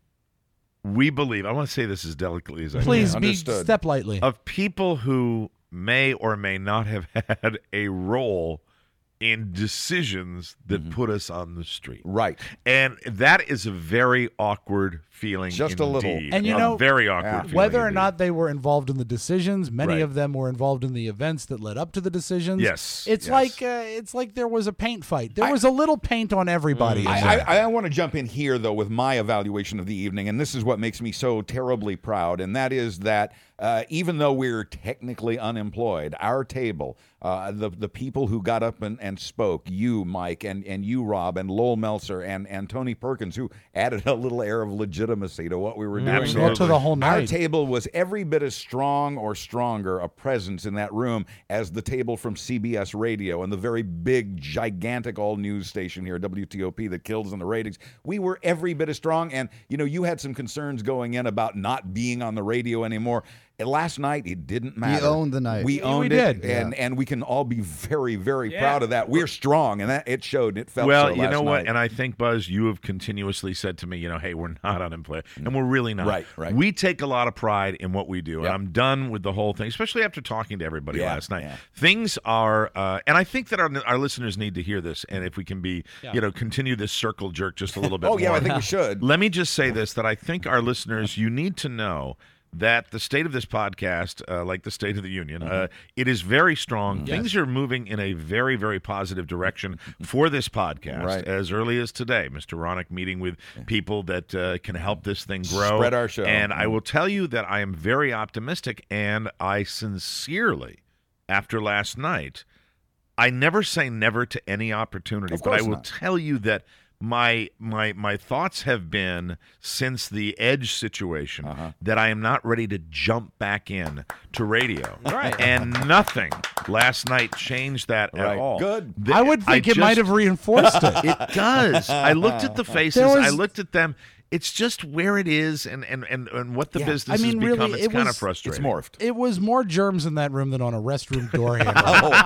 we believe, I want to say this as delicately as I can. Please step lightly. Of people who may or may not have had a role in decisions that put us on the street. Right. And that is a very awkward feeling. Just a little. And very awkward feeling. Whether or not they were involved in the decisions, many of them were involved in the events that led up to the decisions. Yes. It's like there was a paint fight. There was a little paint on everybody. I want to jump in here, though, with my evaluation of the evening, and this is what makes me so terribly proud, and that is that even though we're technically unemployed, our table, the people who got up and spoke, you, Mike, and you, Rob, and Lowell Meltzer, and Tony Perkins, who added a little air of legitimacy to what we were doing. Absolutely. To the whole night. Our table was every bit as strong or stronger a presence in that room as the table from CBS Radio and the very big, gigantic all-news station here, WTOP, that kills in the ratings. We were every bit as strong, and you had some concerns going in about not being on the radio anymore. And last night, it didn't matter. We owned the night. We owned it, and we can all be very, very proud of that. We're strong, and that it showed. It felt well. so You know last what? night. And I think, Buzz, you have continuously said to me, hey, we're not unemployed, and we're really not. Right. We take a lot of pride in what we do, and I'm done with the whole thing, especially after talking to everybody last night. Yeah. Things are, and I think that our listeners need to hear this, and if we can be, continue this circle jerk just a little bit. Oh yeah, more. I think we should. Let me just say this: that I think our listeners, you need to know that the state of this podcast, like the State of the Union, it is very strong. Yes. Things are moving in a very, very positive direction for this podcast. Right. As early as today, Mr. Ronick meeting with people that can help this thing grow. Spread our show. And I will tell you that I am very optimistic, and I sincerely, after last night, I never say never to any opportunity, but I will tell you that my thoughts have been, since the Edge situation, that I am not ready to jump back in to radio. Right. And nothing last night changed that at all. Good. I would think it might have reinforced it. It does. I looked at the faces. I looked at them. It's just where it is and what the business has become. It's kind of frustrating. It's morphed. It was more germs in that room than on a restroom door handle.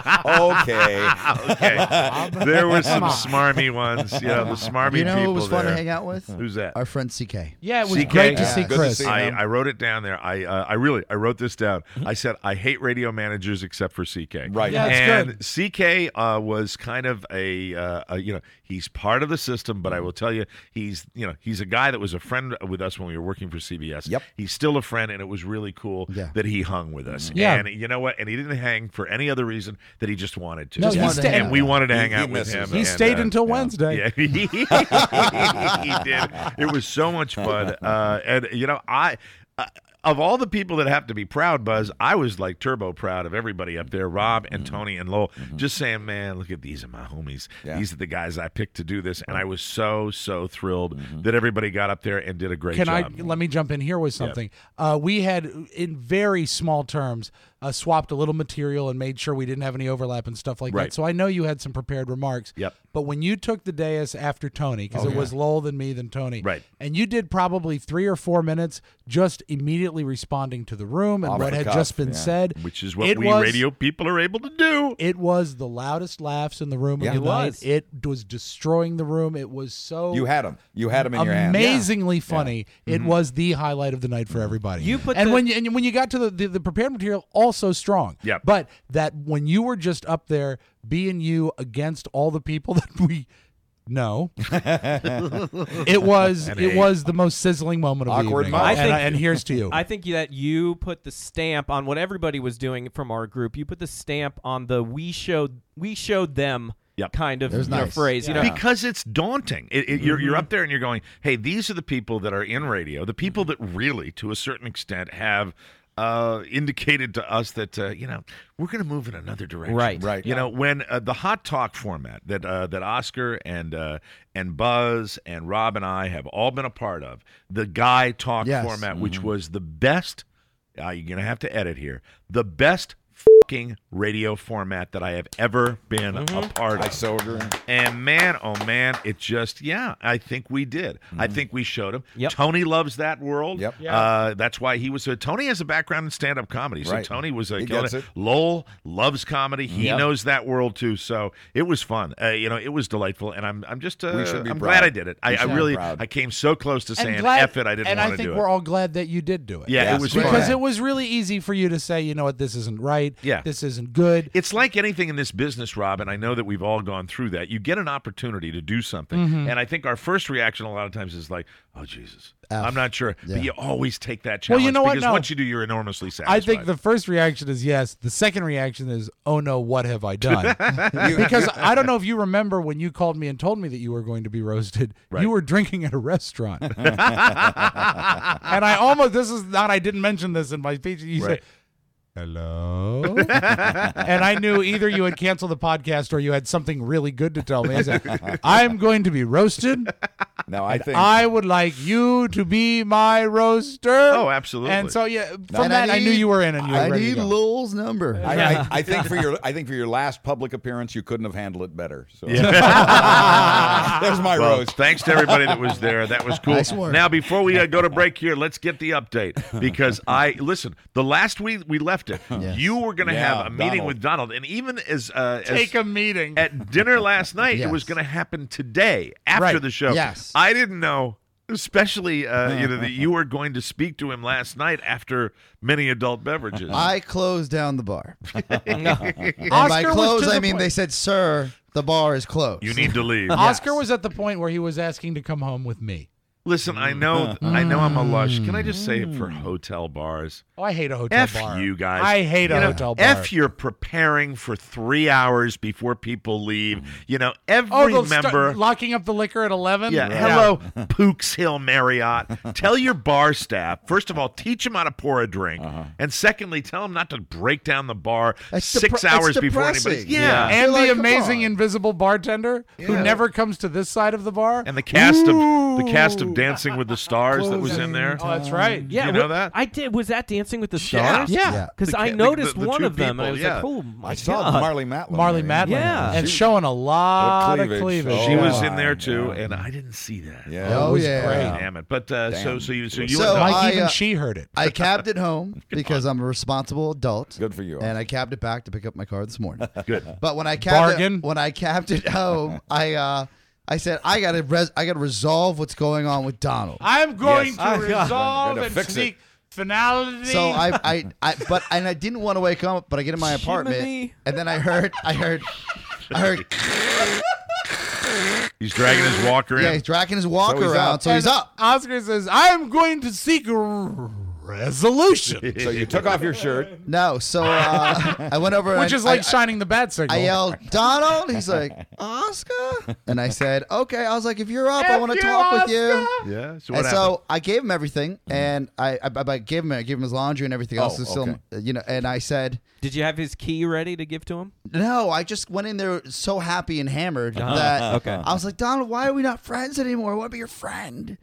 Okay. There were some smarmy ones. The smarmy people. You know who was fun there. to hang out with? Who's that? Our friend CK. Yeah, it was CK? great to see Good to Chris. see him. I wrote it down there. I wrote this down. I said I hate radio managers except for CK. Right. Yeah, it's and CK was kind of a he's part of the system, but I will tell you he's a guy that that was a friend with us when we were working for CBS. Yep. He's still a friend, and it was really cool that he hung with us. Yeah. And you know what? And he didn't hang for any other reason that he just wanted to. No, he wanted to hang and we out. wanted to hang He out with misses him. us. He and, stayed until Wednesday. Yeah, he did. It was so much fun. And, you know, of all the people that have to be proud, Buzz, I was like turbo proud of everybody up there, Rob and Tony and Lowell, just saying, man, look at these are my homies. Yeah. These are the guys I picked to do this. And I was so thrilled that everybody got up there and did a great job. Let me jump in here with something. We had, in very small terms, swapped a little material and made sure we didn't have any overlap and stuff like Right. that. So I know you had some prepared remarks. Yep. But when you took the dais after Tony, because it was Lowell, then me, then Tony, Right. and you did probably 3 or 4 minutes just immediately responding to the room and Off what the had cuff, just been yeah. said. Which is what It we was- radio people are able to do. It was the loudest laughs in the room Yeah. of the It night. was. It was destroying the room. It was so You had them. You had them in your hand. amazingly funny. It was the highlight of the night for everybody. You put and the- when you got to the prepared material, also strong. Yep. But that when you were just up there being you against all the people that we know, it was the most sizzling moment of Awkward the evening. moment. And here's to you. I think that you put the stamp on what everybody was doing from our group. You put the stamp on the we showed them Yep. kind of was nice. phrase. You know, Because it's daunting. You're up there and you're going, hey, these are the people that are in radio, the people that really, to a certain extent, have indicated to us that we're going to move in another direction. Right. You know, when the hot talk format that Oscar and Buzz and Rob and I have all been a part of, the guy talk Yes. format, which was the best. You're going to have to edit here. The best fucking radio format that I have ever been a part of. I so agree. And man, oh man, it just, I think we did. I think we showed him. Yep. Tony loves that world. Yep. That's why he was. Tony has a background in stand-up comedy, so Right. Tony was He killing gets it. Lowell loves comedy. He Yep. knows that world too. So it was fun. It was delightful, and I'm just We should be I'm proud. glad I did it. I should be really proud. I came so close to saying glad- F it. I didn't and want I to do think it. we're all glad that you did do it. Yeah, Yes, it was great. fun. Because it was really easy for you to say, you know what, this isn't right. Yeah. This isn't good. It's like anything in this business, Rob, and I know that we've all gone through that. You get an opportunity to do something, Mm-hmm. and I think our first reaction a lot of times is like, oh, Jesus. I'm not sure. Yeah. But you always take that Well, challenge you know what? because No. once you do, you're enormously satisfied. I think the first reaction is yes. The second reaction is, oh no, what have I done? Because I don't know if you remember when you called me and told me that you were going to be roasted, Right. you were drinking at a restaurant. And I didn't mention this in my speech. You Right. said, hello? And I knew either you had canceled the podcast or you had something really good to tell me. I said, I'm going to be roasted. No, I think I would like you to be my roaster. Oh, absolutely. And so, yeah, from And that, I knew you were in and you were I ready to need go. Lowell's number. I think for your last public appearance, you couldn't have handled it better. So there's my Well, roast. thanks to everybody that was there. That was cool. Nice work. Now, before we go to break here, let's get the update because listen. The last week we left it, Yes. you were going to Yeah, have a meeting Donald. with Donald, and even as Take a meeting. at dinner last night, it Yes. was going to happen today after Right. the show. Yes. I didn't know. Especially, that you were going to speak to him last night after many adult beverages. I closed down the bar. And Oscar by was close, to the I mean point- they said, sir, the bar is closed. You need to leave. Oscar was at the point where he was asking to come home with me. Listen, I know I'm a lush. Can I just say it for hotel bars? Oh, I hate a hotel F bar. you guys. I hate a You know, hotel bar. F you're preparing for 3 hours before people leave. You know, Oh, every they'll member. start locking up the liquor at 11? Yeah, hello, Pooks Hill Marriott. Tell your bar staff, first of all, teach them how to pour a drink. And secondly, tell them not to break down the bar That's 6 depre- hours it's before depressing. anybody. Yeah. And Like, the come amazing on. invisible bartender who Yeah. never comes to this side of the bar. And the cast of Dancing with the Stars that was in there. Oh, that's right. yeah, You know that? I did. Was that Dancing with the Stars? Yeah. Yeah. Because The I ca- noticed the one two of them, and I people, was yeah. like, "Oh my I saw god!" Marley Matlin. Marley there. Matlin. Yeah. And showing a lot of cleavage. cleavage. Oh, She was my in there too, God. and I didn't see that. Yeah. Oh, It was yeah. great. Damn it! But so you So and Like I, even she heard it. I cabbed it home because I'm a responsible adult. Good for you. And I cabbed it back to pick up my car this morning. good. But when I cabbed Bargain. it home, I said I got to resolve what's going on with Donald. I'm going Yes. to resolve Gonna and fix seek finality. So I didn't want to wake up, but I get in my apartment, Jiminy. and then I heard, He's dragging his walker in. Yeah, he's dragging his walker he's around, up. so he's up. Oscar says, "I am going to seek resolution," So you took off your shirt. No, so I went over, which and is like I shining the bat signal. I yelled, "Donald!" He's like, "Oscar," and I said, "Okay." I was like, "If you're up, I want to talk with you." Yeah. So And what happened? so I gave him everything, and I gave him his laundry and everything else. Oh, It's still, okay. and I said, Did you have his key ready to give to him? no, I just went in there so happy and hammered that Okay. I was like, "Donald, why are we not friends anymore? I want to be your friend."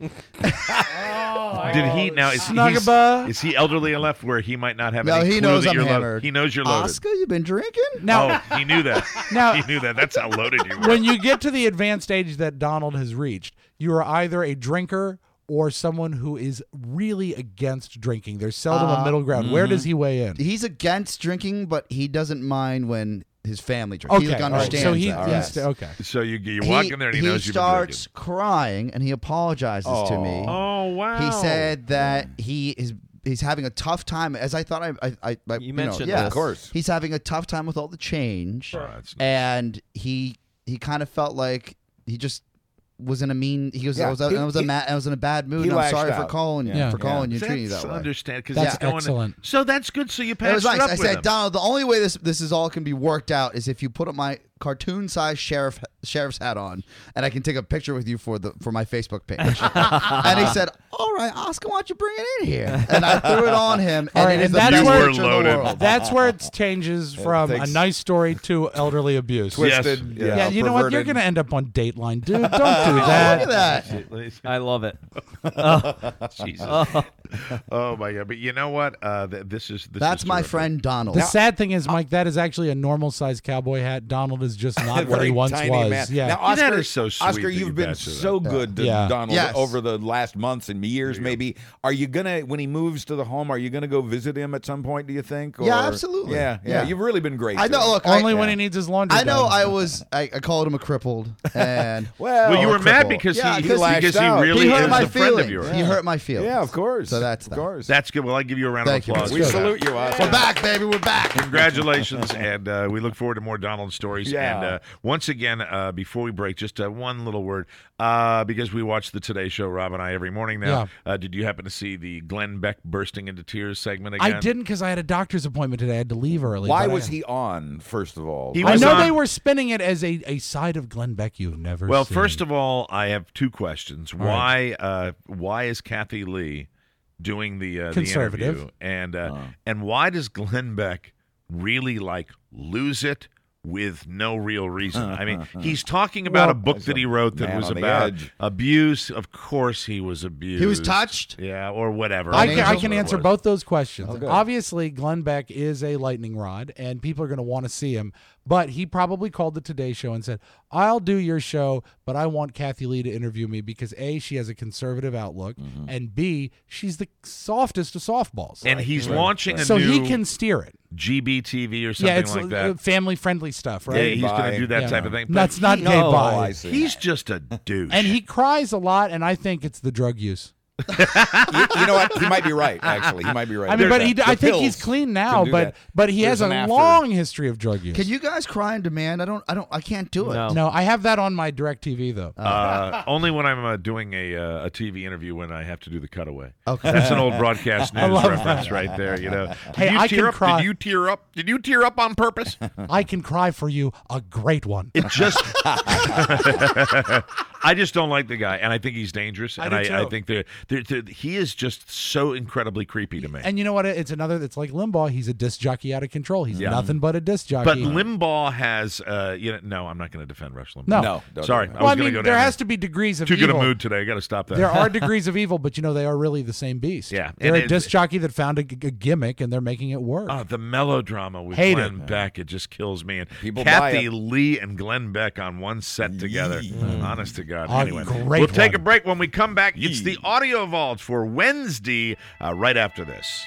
Did he now? Snugaba. Is he elderly enough where he might not have No, any he clue knows that I'm you're hammered. He knows you're loaded. Oscar, you been drinking? Now, Oh, he knew that. Now- he knew that. That's how loaded you were. when you get to the advanced age that Donald has reached, you are either a drinker or someone who is really against drinking. There's seldom a middle ground. Where does he weigh in? He's against drinking, but he doesn't mind when his family drinks. He Okay, all right. understands So that. Yes. okay. So you walk in there and he knows you've been starts drinking. crying and he apologizes to me. Oh wow! He said that he's having a tough time. As I thought, I You mentioned yeah, this. Of course. he's having a tough time with all the change, that's nice. and he kind of felt like he just was in a mean. He was. Yeah, I was in a bad mood. he And I'm lashed sorry for out. calling Yeah. for calling you, That's treating you that way. understand because That's he's going. excellent. So that's good. So you It passed was nice. it up I with said, him. Donald, the only way this is all can be worked out is if you put up my cartoon-sized sheriff's hat on, and I can take a picture with you for my Facebook page. And he said, "All right, Oscar, why don't you bring it in here?" And I threw it on him, and All right, it is and the that's best where- picture in the Loaded. world. That's where it changes from a takes- nice story to elderly abuse. Twisted. Yes. Yeah, you know what? You're perverted. going to end up on Dateline, dude. Don't do Oh, that. look at that. I love it. Jesus. Oh my God! But you know what? This is That's my terrific. friend Donald. The sad thing is, Mike, that is actually a normal-sized cowboy hat. Donald is just not what he Very once tiny was. man. Yeah. Now, Oscar, That is so sweet Oscar, that you you've been patched it so good to Yeah. Donald Yes. over the last months and years, maybe. Are you gonna, when he moves to the home, are you gonna go visit him at some point? Do you think? Yeah, Or- absolutely. Yeah, Yeah. You've really been great. I to know. him. Look, Only when he needs his laundry I know. done. I called him a crippled, and Well, you were mad cripple. because Yeah, he because lashed out. really he hurt is my a friend feelings. of yours. He hurt my feelings. Yeah, of course. So that's of that. course. That's good. Well, I give you a round Thank of you. applause. we for that. salute you, Oscar. We're back, baby. We're back. Congratulations, and we look forward to more Donald stories. Yeah. And once again, before we break, just one little word, because we watch the Today Show, Rob and I, every morning now. Did you happen to see the Glenn Beck bursting into tears segment again? I didn't because I had a doctor's appointment today. I had to leave early. Why but was he on, first of all? He I was know on- they were spinning it as a side of Glenn Beck you've never Well, seen. first of all, I have two questions. right. Why is Kathy Lee doing the Conservative. interview, and why does Glenn Beck really lose it with no real reason? I mean, he's talking about a book that he wrote that man was on the about edge. abuse. Of course, he was abused. He was touched? yeah, or whatever. I Angel? can Whatever it answer was. both those questions. Oh, good. Obviously, Glenn Beck is a lightning rod, and people are going to want to see him. But he probably called the Today Show and said, "I'll do your show, but I want Kathy Lee to interview me because A, she has a conservative outlook, and B, she's the softest of softballs." And he's launching a so new he can steer it. GBTV or something Yeah, it's like that. family-friendly stuff, right? Yeah, he's going to do that Yeah. type of thing. But That's not he- gay Oh, bi. I see. He's just a douche. And he cries a lot, and I think it's the drug use. you know what? He might be right. Actually, he might be right. I mean, but The I think he's pills clean can now, do but that. but he There's has an a after. long history of drug use. Can you guys cry on demand? I can't do it. No. No, I have that on my DirecTV though. Only when I'm doing a TV interview when I have to do the cutaway. Okay. That's an old broadcast I news love reference that. right there. You know. Hey, Did you I tear can up? cry. Did you tear up? Did you tear up on purpose? I can cry for you, a great one. It just. I just don't like the guy, and I think he's dangerous, and do I too. think he is just so incredibly creepy to me. And you know what? It's another. It's like Limbaugh. He's a disc jockey out of control. He's Yeah. nothing but a disc jockey. But Limbaugh has, no, I'm not going to defend Rush Limbaugh. No. No, don't Sorry, do that. I well, was I going mean, to go there down has to be degrees of Too good evil. a mood today. I got to stop that. There are degrees of evil, but they are really the same beast. Yeah, they're and a disc jockey that found a gimmick, and they're making it work. The melodrama with Hate Glenn it. Beck, it just kills me. And People buy Kathy it. Lee and Glenn Beck on one set together. Honest to God. A Anyway, great we'll take one. a break. When we come back, it's the Audio Vault for Wednesday right after this.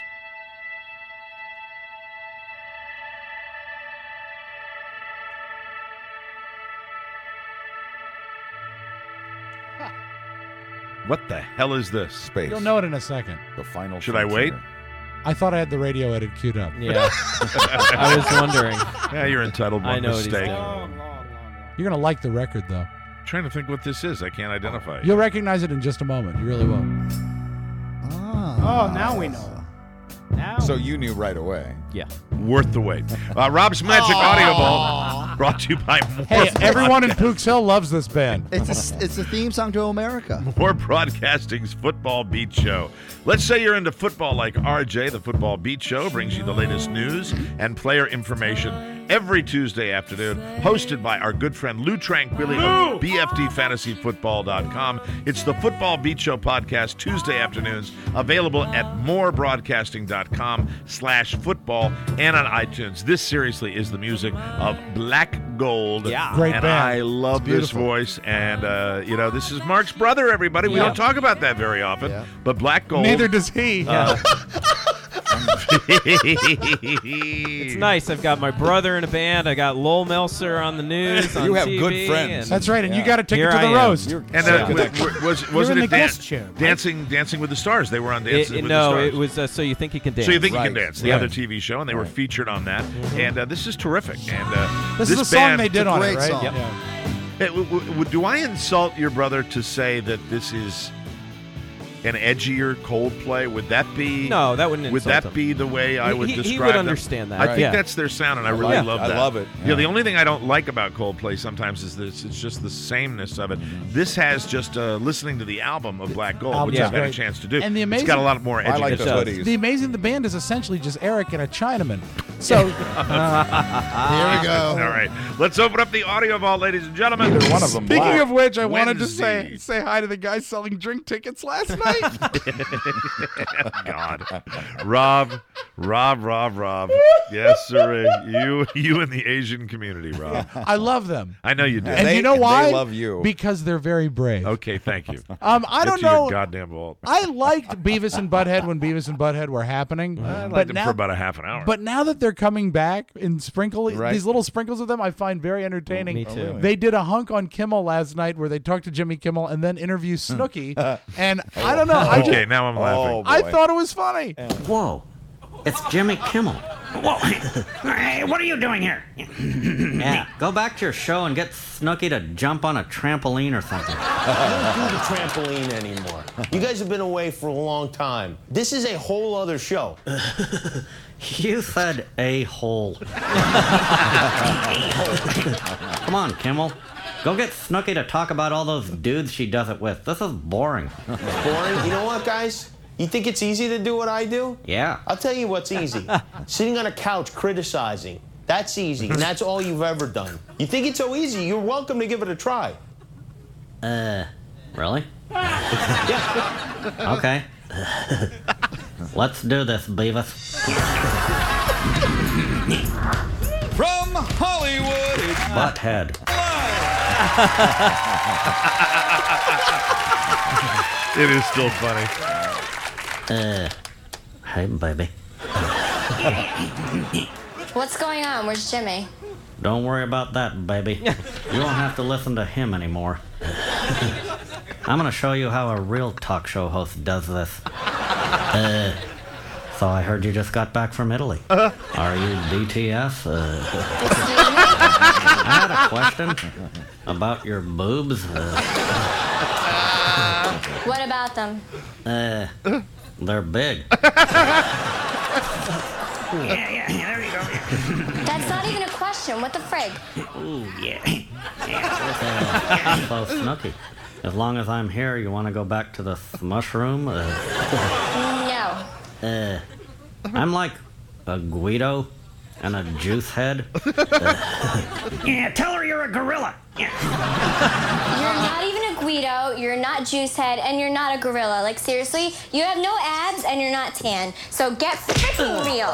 What the hell is this? Space. You'll know it in a second. The final. Should I wait? frontier. I thought I had the radio edit queued up. Yeah. I was wondering. Yeah, you're entitled. I One know what he's mistake. doing. You're gonna like the record though. trying to think what this is. I can't identify it. You'll recognize it in just a moment. You really will. Oh, now we know. Now. So you knew right away. Yeah. Worth the wait. Rob's Magic Audio Ball, brought to you by More Hey, everyone in Pooks Hill loves this band. It's a theme song to America. More Broadcasting's Football Beat Show. Let's say you're into football like RJ. The Football Beat Show brings you the latest news and player information every Tuesday afternoon, hosted by our good friend Lou Tranquilli of BFDFantasyFootball.com. It's the Football Beat Show podcast Tuesday afternoons, available at morebroadcasting.com/football and on iTunes. This seriously is the music of Black Gold. Yeah. Great and band. I love this voice. And, this is Mark's brother, everybody. We don't talk about that very often. Yeah. But Black Gold. Neither does he. It's nice. I've got my brother in a band. I got Lowell Melser on the news. On You have TV, good friends. and- That's right, and you got a ticket Here to the I am. roast. And wasn't You're in it the guest chair, right? Dancing with the Stars? They were on Dancing with the no, Stars. it was So You Think You Can Dance. So You Think You Right. Can Dance, the Right. other TV show, and they were featured on that. And this is terrific. And This is the song band, they did on it, great right? song. Yep. Yeah. Hey, do I insult your brother to say that this is an edgier Coldplay? Would that be? No, that wouldn't Would insult that him. be the way I would He describe would them? understand that. I think Yeah. that's their sound, and I really like- love I that. love it. Yeah. The only thing I don't like about Coldplay sometimes is that it's just the sameness of it. This has just listening to the album of Black Gold, which Yeah. I've had a Great. chance to do. And the it's amazing- got a lot more edginess. I like It those does. hoodies. The band is essentially just Eric and a Chinaman. So Here we go. All right, let's open up the audio vault, ladies and gentlemen. Either one of them speaking black. of which, I wanted to Wednesday. say hi to the guy selling drink tickets last night. God, Rob. Yes, sir. You and the Asian community, Rob. I love them. I know you do. And They- you know why? they love you. Because they're very brave. Okay, thank you. I Get don't to your know. goddamn vault. I liked Beavis and Butthead when Beavis and Butthead were happening. I liked but them now, for about a half an hour. But now that they're coming back in Right. these little sprinkles of them, I find very entertaining. Me too. really? They did a hunk on Kimmel last night where they talked to Jimmy Kimmel and then interviewed Snooki. And I don't know. okay, now I'm laughing. I thought it was funny. Whoa, it's Jimmy Kimmel. Whoa, hey, what are you doing here? Yeah, go back to your show and get Snooki to jump on a trampoline or something. I don't do the trampoline anymore. You guys have been away for a long time. This is a whole other show. You said a-hole. Come on, Kimmel. Go get Snooki to talk about all those dudes she does it with. This is boring. Boring? You know what, guys? You think it's easy to do what I do? Yeah. I'll tell you what's easy. Sitting on a couch criticizing. That's easy, and that's all you've ever done. You think it's so easy? You're welcome to give it a try. Really? Yeah. Okay. Let's do this, Beavis. From Hollywood, it's Butthead. It is still funny. Hey, baby. What's going on? Where's Jimmy? Don't worry about that, baby. You won't have to listen to him anymore. I'm gonna show you how a real talk show host does this. So I heard you just got back from Italy. Are you DTF? I had a question about your boobs. What about them? They're big. Yeah, there you go. That's not even a question. What the frig? Ooh, yeah. So, Snooki, as long as I'm here, you want to go back to the mushroom? No. I'm like a Guido and a juice head. Yeah, tell her you're a gorilla. You're not even a Guido, you're not Juicehead, and you're not a gorilla. Like, seriously, you have no abs and you're not tan. So get freaking real.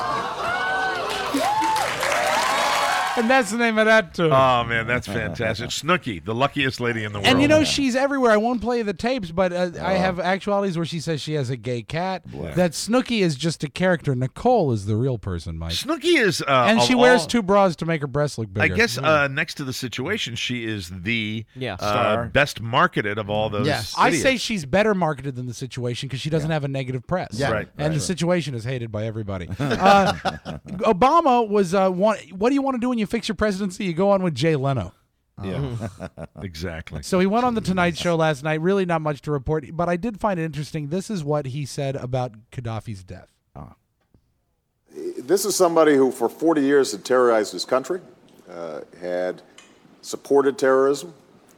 And that's the name of that tune. Oh, man, that's fantastic. Snooki, the luckiest lady in the world. And you know, she's everywhere. I won't play the tapes, but I have actualities where she says she has a gay cat. That Snooki is just a character. Nicole is the real person, Mike. Snooki is... and of she wears all- 2 bras to make her breasts look bigger. I guess next to the situation, she is the Star. best marketed of all those. I idiots. say she's better marketed than the situation because she doesn't have a negative press. Yeah. Right, And right. the situation is hated by everybody. Obama was what do you want to do when you fix your presidency? You go on with Jay Leno. Yeah, exactly. So he went on the Tonight Show last night. Really not much to report, but I did find it interesting. This is what he said about Gaddafi's death. This is somebody who for 40 years had terrorized his country, had supported terrorism,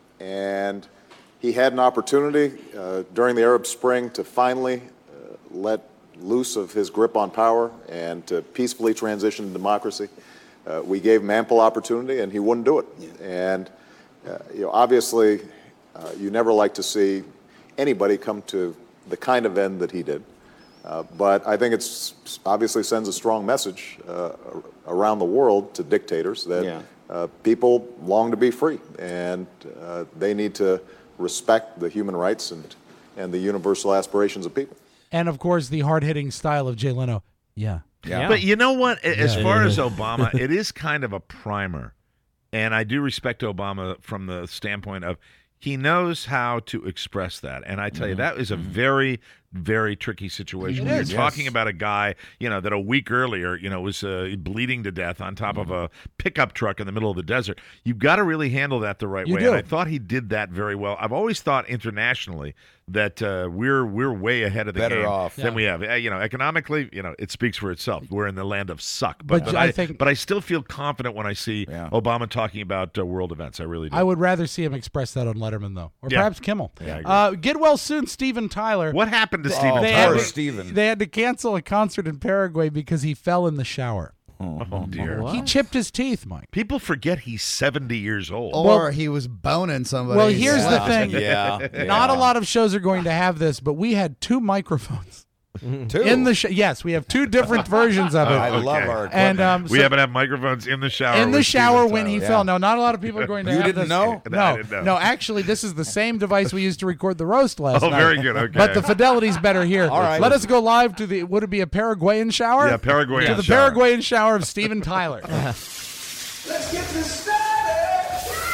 and he had an opportunity during the Arab Spring to finally let loose of his grip on power and to peacefully transition to democracy. We gave him ample opportunity, and he wouldn't do it. And obviously, you never like to see anybody come to the kind of end that he did. But I think it's obviously sends a strong message around the world to dictators that people long to be free, and they need to respect the human rights and the universal aspirations of people. And, of course, the hard-hitting style of Jay Leno. Yeah. But you know what? As far as Obama, it is kind of a primer. And I do respect Obama from the standpoint of he knows how to express that. And I tell you, that is a very, very tricky situation. You're talking about a guy, that a week earlier, was bleeding to death on top of a pickup truck in the middle of the desert. You've got to really handle that the right way. do. And I thought he did that very well. I've always thought internationally that we're way ahead of the Better game off. than we have. Economically, it speaks for itself. We're in the land of suck. But I still feel confident when I see Obama talking about world events. I really do. I would rather see him express that on Letterman, though, or perhaps Kimmel. Yeah, I agree. Get well soon, Steven Tyler. What happened to Steven Tyler? They had to cancel a concert in Paraguay because he fell in the shower. Oh dear. He chipped his teeth, Mike. People forget he's 70 years old. Or he was boning somebody. Well, here's the thing. Yeah. Not a lot of shows are going to have this, but we had 2 microphones. Two? In the yes, we have 2 different versions of it. I love our equipment. And we happen to have microphones in the shower. In the with shower Steven when Tyler. he fell. No, not a lot of people are going to You have didn't this. know? No, I didn't know. No, actually, this is the same device we used to record the roast last night. Oh, very good. Okay. But the fidelity's better here. All right. Let us go live to the, would it be a Paraguayan shower? Yeah, Paraguayan To the shower. Paraguayan shower of Steven Tyler. Let's get this started.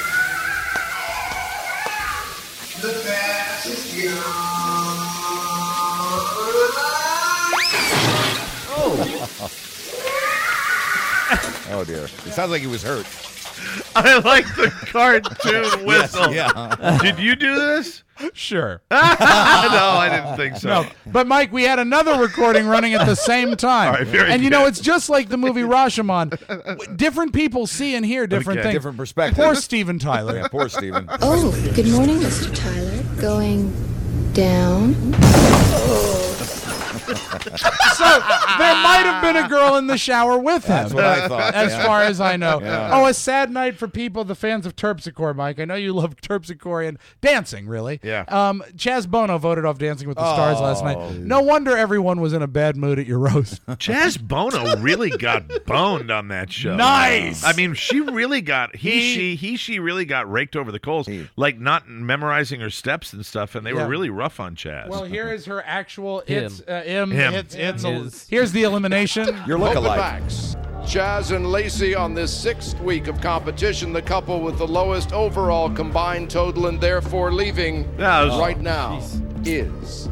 The fastest Oh, dear. It sounds like he was hurt. I like the cartoon whistle. Yeah. Did you do this? Sure. No, I didn't think so. No, but Mike, we had another recording running at the same time. All right, very and you good. know, it's just like the movie Rashomon. Different people see and hear different Okay. things. Different perspectives. Poor Steven Tyler. Yeah, poor Steven. Oh, good morning, Mr. Tyler. Going down. So there might have been a girl in the shower with him. That's what I thought. As Yeah. far as I know. Yeah. Oh, a sad night for people, the fans of Terpsichore, Mike. I know you love Terpsichore and dancing, really. Yeah. Chaz Bono voted off Dancing with the Stars last night. No wonder everyone was in a bad mood at your roast. Chaz Bono really got boned on that show. Nice. I mean, she really got she really got raked over the coals, like not memorizing her steps and stuff, and they Yeah. were really rough on Chaz. Well, here is her actual Him. Him. Here's the elimination. You're lookalike. Chaz and Lacey on this 6th week of competition, the couple with the lowest overall combined total and therefore leaving right now is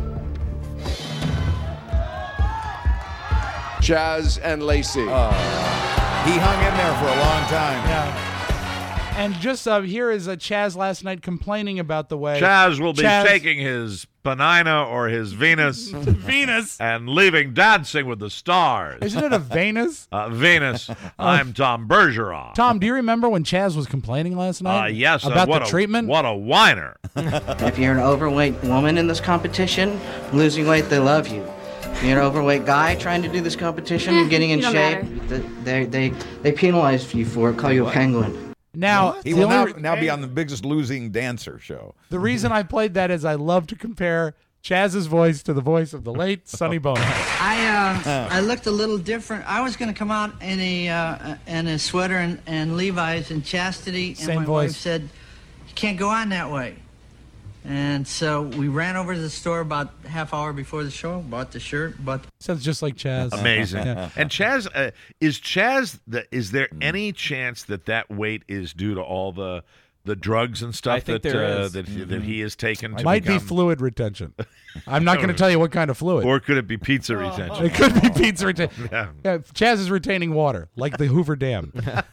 Chaz and Lacey. He hung in there for a long time. Yeah. And just here is Chaz last night complaining about the way Chaz will be taking his Penina or his Venus and leaving Dancing with the Stars. Isn't it a Venus? Venus. I'm Tom Bergeron. Tom, do you remember when Chaz was complaining last night? Yes. About what the treatment? What a whiner. If you're an overweight woman in this competition, losing weight, they love you. If you're an overweight guy trying to do this competition, getting in you don't shape, they penalize you for it, call you a penguin. Now, He will now be on the biggest losing dancer show. The reason I played that is I love to compare Chaz's voice to the voice of the late Sonny Bono. I looked a little different. I was going to come out in a sweater and Levi's and chastity, and Same my voice. wife said, "You can't go on that way." And so we ran over to the store about half hour before the show, bought the shirt, Sounds just like Chaz. Amazing. Yeah. And Chaz, is there any chance that weight is due to all the the drugs and stuff I think that there is. that he has taken? To Might be become- fluid retention. I'm not going to tell you what kind of fluid. Or could it be pizza retention? It could be pizza retention. Yeah. Yeah, Chaz is retaining water, like the Hoover Dam.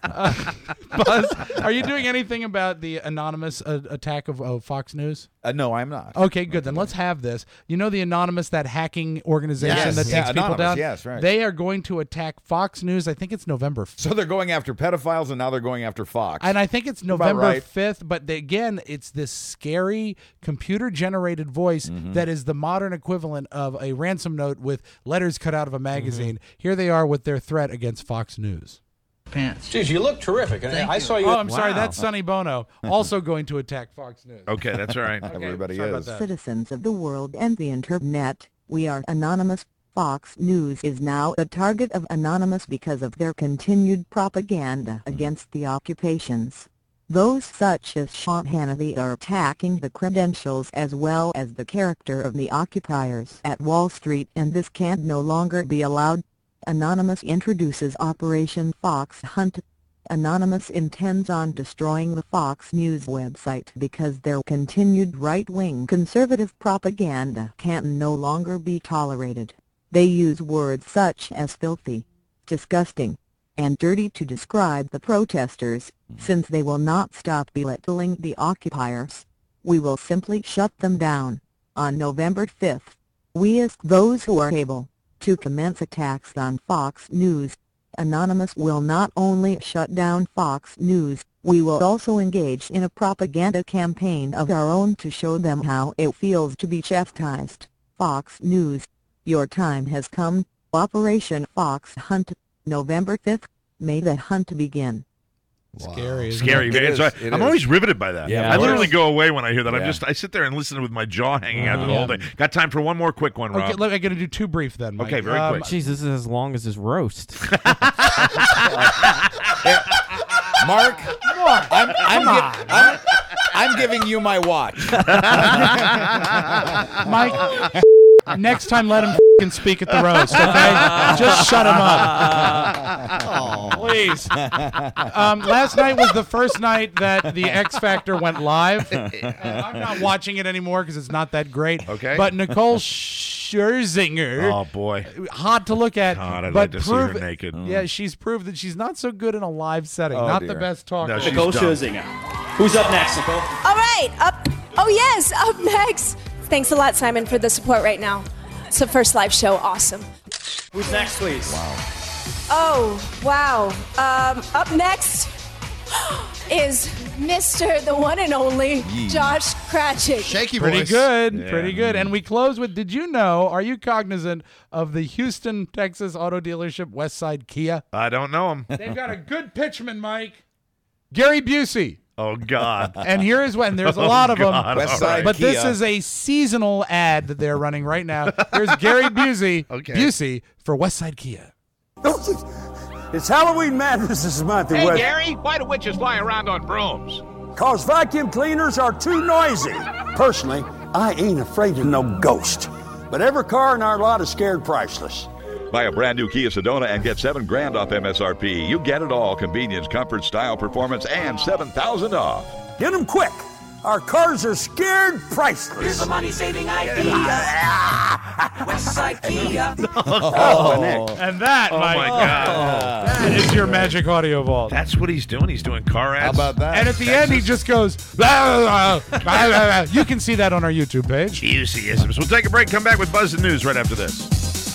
Buzz, are you doing anything about the anonymous attack of Fox News? No, I'm not. Okay, good. Then let's have this. You know the Anonymous, that hacking organization Yes. that Yeah, takes people Anonymous, down? yes, right. They are going to attack Fox News. I think it's November 5th. So they're going after pedophiles, and now they're going after Fox. And I think it's About November right. 5th, but again, it's this scary computer-generated voice that is the modern equivalent of a ransom note with letters cut out of a magazine. Here they are with their threat against Fox News. Pants. Geez, you look terrific. And I saw you. Oh, I'm sorry. That's Sonny Bono, also going to attack Fox News. Okay, that's all right. Everybody sorry about is. that. Citizens of the world and the internet, we are anonymous. Fox News is now a target of Anonymous because of their continued propaganda against the occupations. Those such as Sean Hannity are attacking the credentials as well as the character of the occupiers at Wall Street, and this can no longer be allowed. Anonymous introduces Operation Fox Hunt. Anonymous intends on destroying the Fox News website because their continued right-wing conservative propaganda can no longer be tolerated. They use words such as filthy, disgusting, and dirty to describe the protesters. Since they will not stop belittling the occupiers, we will simply shut them down. On November 5th, we ask those who are able to commence attacks on Fox News. Anonymous will not only shut down Fox News, we will also engage in a propaganda campaign of our own to show them how it feels to be chastised. Fox News, your time has come. Operation Fox Hunt, November 5th. May the hunt begin. Scary. Isn't Scary. it? Man. is. So It I'm is. always riveted by that. Yeah, I of literally course. go away when I hear that. Yeah. I sit there and listen with my jaw hanging out the whole day. Got time for one more quick one, Rob? Okay, I'm going to do two brief then, Mike. Okay, very quick. Jeez, this is as long as his roast. Mark, I'm giving you my watch. Mike, next time let him f***ing speak at the roast, okay? Just shut him up. Please. Last night was the first night that the X Factor went live. I'm not watching it anymore because it's not that great. Okay. But Nicole Scherzinger, Oh, boy. hot to look at. God, I'd but like to see her prove- naked. Yeah, she's proved that she's not so good in a live setting. Oh, not dear. the best talker. No, she's Nicole dumb. Scherzinger. Who's up next, Nicole? All right, up next. Thanks a lot, Simon, for the support right now. It's the first live show. Awesome. Who's next, please? Oh, wow. Up next is Mr. the one and only Josh Cratchit. Shaky Pretty voice. good, Yeah. pretty good. And we close with, did you know, are you cognizant of the Houston, Texas auto dealership Westside Kia? I don't know him. They've got a good pitchman, Mike. Gary Busey. Oh, God. And here is when, there's a lot of them. God, West all Side right. But this Kia. is a seasonal ad that they're running right now. Here's Gary Busey, Okay. Busey for Westside Kia. It's Halloween Madness this month. Hey, Gary, why do witches fly around on brooms? Cause vacuum cleaners are too noisy. Personally, I ain't afraid of no ghost. But every car in our lot is scared priceless. Buy a brand new Kia Sedona and get $7,000 off MSRP. You get it all: convenience, comfort, style, performance, and $7,000 off. Get them quick. Our cars are scared priceless. Here's a money-saving idea. Westside Kia. And that, Oh, Mike, my God. that is your magic audio vault. That's what he's doing. He's doing car How ads. about that? And at the end, he just goes, "Blah, blah, blah, blah, blah." You can see that on our YouTube page. Juicyisms. We'll take a break. Come back with Buzz and News right after this.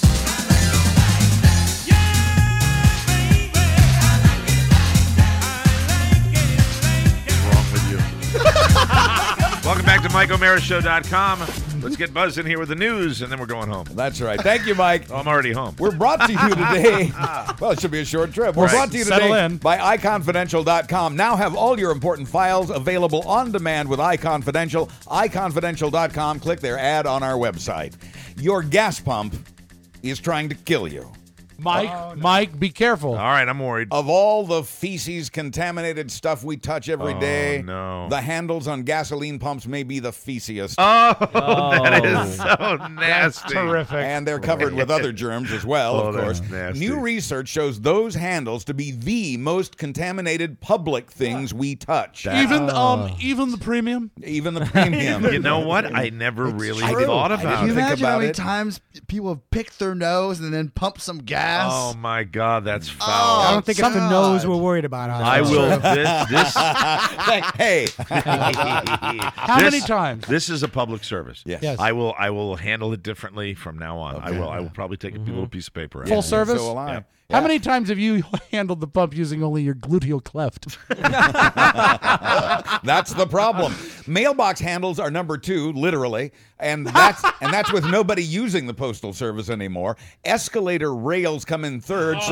What's wrong with you? Welcome back to MikeO'MaraShow.com. Let's get Buzz in here with the news, and then we're going home. That's right. Thank you, Mike. Oh, I'm already home. We're brought to you today. Well, it should be a short trip. We're Right. brought to you Settle today in. by iConfidential.com. Now have all your important files available on demand with iConfidential. iConfidential.com. Click their ad on our website. Your gas pump is trying to kill you. Mike, be careful. All right, I'm worried. Of all the feces-contaminated stuff we touch every day, no. the handles on gasoline pumps may be the feces. That is so nasty. That's terrific. And they're covered with other germs as well, of that's course. nasty. New research shows those handles to be the most contaminated public things we touch. Even the premium? Even the premium. You know what? I never really true. thought I about Can you it. imagine how about many it. times people have picked their nose and then pumped some gas? Oh my God, that's foul. I don't think it's the God. nose we're worried about. I will. This. Hey. How many times? This is a public service. Yes. I will handle it differently from now on. Okay. I will probably take a little piece of paper out. Full service? So will I. Yeah. How many times have you handled the pump using only your gluteal cleft? That's the problem. Mailbox handles are number 2, literally, and that's with nobody using the postal service anymore. Escalator rails come in 3rd,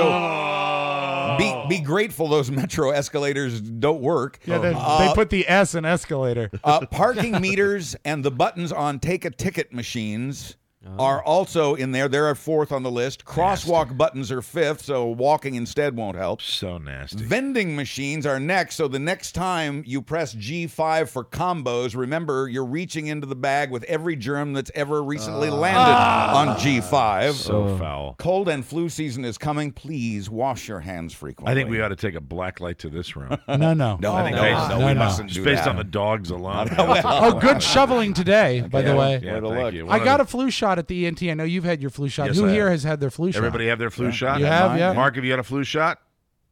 so be grateful those metro escalators don't work. Yeah, they put the S in escalator. Parking meters and the buttons on take-a-ticket machines are also in there. They're 4th on the list. Crosswalk buttons are 5th, so walking instead won't help. So nasty. Vending machines are next, so the next time you press G5 for combos, remember you're reaching into the bag with every germ that's ever recently landed on G5. So foul. Cold and flu season is coming. Please wash your hands frequently. I think we ought to take a black light to this room. No. No, I think we mustn't It's do based that. on the dogs alone. Oh, good shoveling today, by the way. Yeah, to thank look. you. I got a flu shot at the ENT. I know you've had your flu shot. Yes, Who I here have. has had their flu shot? Everybody have their flu shot? You have, yeah. Mark, have you had a flu shot?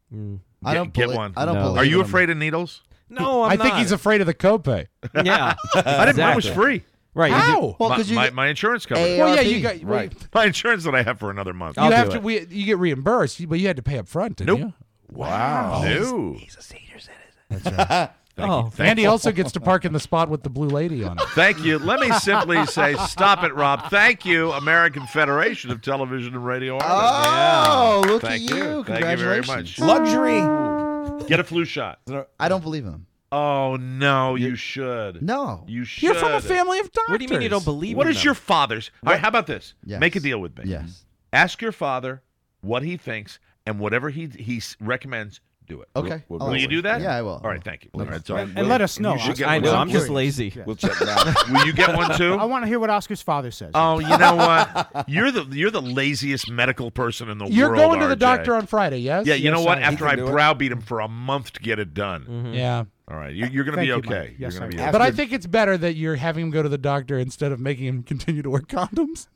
I don't get believe- one. I don't No. believe Are you them. afraid of needles? No, I'm I think not. he's afraid of the copay. Yeah. I didn't. Mine was free. Right. you do- How? Well, my, 'cause you my, get my insurance covered. AARP. it. Well, yeah, you got Right. My insurance that I have for another month. You I'll have do to. it. You get reimbursed, but you had to pay up front, didn't Nope. you? Wow. No. He's a senior citizen. That's right. Oh, Andy also gets to park in the spot with the blue lady on it. Thank you. Let me simply say, stop it, Rob. Thank you, American Federation of Television and Radio Artists. Oh, look Thank at you. you. Thank you very Congratulations. much. Luxury. Get a flu shot. I don't believe him. Oh, no, you should. No. You should. You're from a family of doctors. what do you mean you don't believe What in is them? your father's? All right, how about this? Yes. Make a deal with me. Yes. Ask your father what he thinks, and whatever he recommends, do it. Okay. We'll I'll Will you do that? Yeah, I will. All right, thank you. All right, so And let us know. You should get I know. one. I'm just lazy. We'll check it out. will you get one too? I want to hear what Oscar's father says. Oh, you know what? You're the laziest medical person in the You're world. going to the RJ. doctor on Friday, yes? Yeah, you know what? He After can I do it. browbeat him for a month to get it done. Yeah. All right, you're going to Thank be you, okay. Mike. Yes, you're going I to be will. okay. But I think it's better that you're having him go to the doctor instead of making him continue to wear condoms.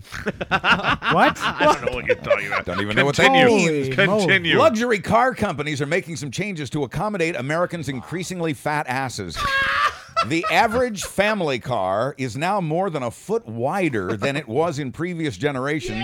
What? I don't know what you're talking about. Don't even know what that Continue. means. Continue. Luxury car companies are making some changes to accommodate Americans' increasingly fat asses. The average family car is now more than a foot wider than it was in previous generations.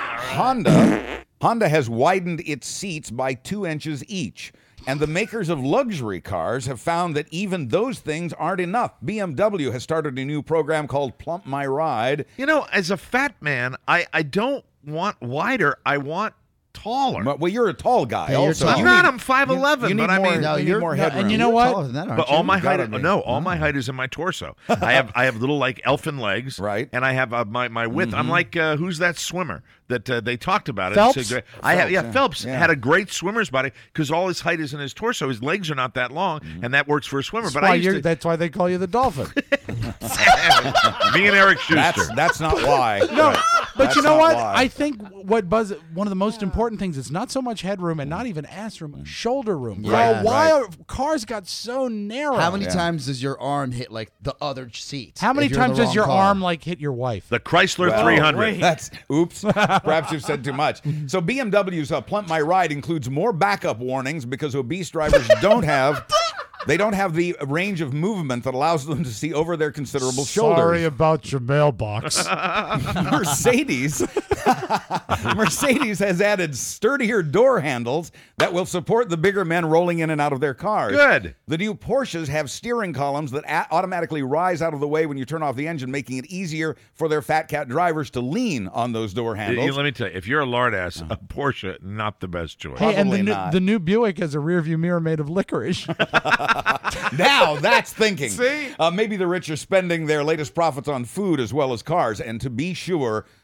Honda has widened its seats by 2 inches each. And the makers of luxury cars have found that even those things aren't enough. BMW has started a new program called Plump My Ride. You know, as a fat man, I don't want wider. I want taller. Well, you're a tall guy. Yeah, you're also. tall. I'm You not. need- I'm 5'11", you need but I more, mean, No, you need you're more no, headroom. and you know you're what? taller than that, aren't But you? all my You've gotta height, be. no, all my height is in my torso. I have little like elfin legs, Right. And I have my width. I'm like who's that swimmer that they talked about? Phelps? It's a great- I have Phelps, yeah. Phelps Yeah. had a great swimmer's body because all his height is in his torso. His legs are not that long, and that works for a swimmer. But I used to, That's why they call you the dolphin. me and Eric Schuster. That's not why. No, but That's you know not what? why. I think one of the most important things is not so much headroom and not even ass room, shoulder room. Yeah. Why are cars got so narrow? How many times does your arm hit like the other seat? How many if you're in times the does your wrong car? arm like hit your wife? The Chrysler Well, 300. That's oops. Perhaps you've said too much. So BMW's Plump My Ride includes more backup warnings because obese drivers don't have the range of movement that allows them to see over their considerable Sorry shoulders. about your mailbox. Mercedes has added sturdier door handles that will support the bigger men rolling in and out of their cars. Good. The new Porsches have steering columns that automatically rise out of the way when you turn off the engine, making it easier for their fat cat drivers to lean on those door handles. Let me tell you, if you're a lard ass, a Porsche, not the best choice. Hey, and Probably not. the new Buick has a rear view mirror made of licorice. Now that's thinking. See? Maybe the rich are spending their latest profits on food as well as cars. And to be sure,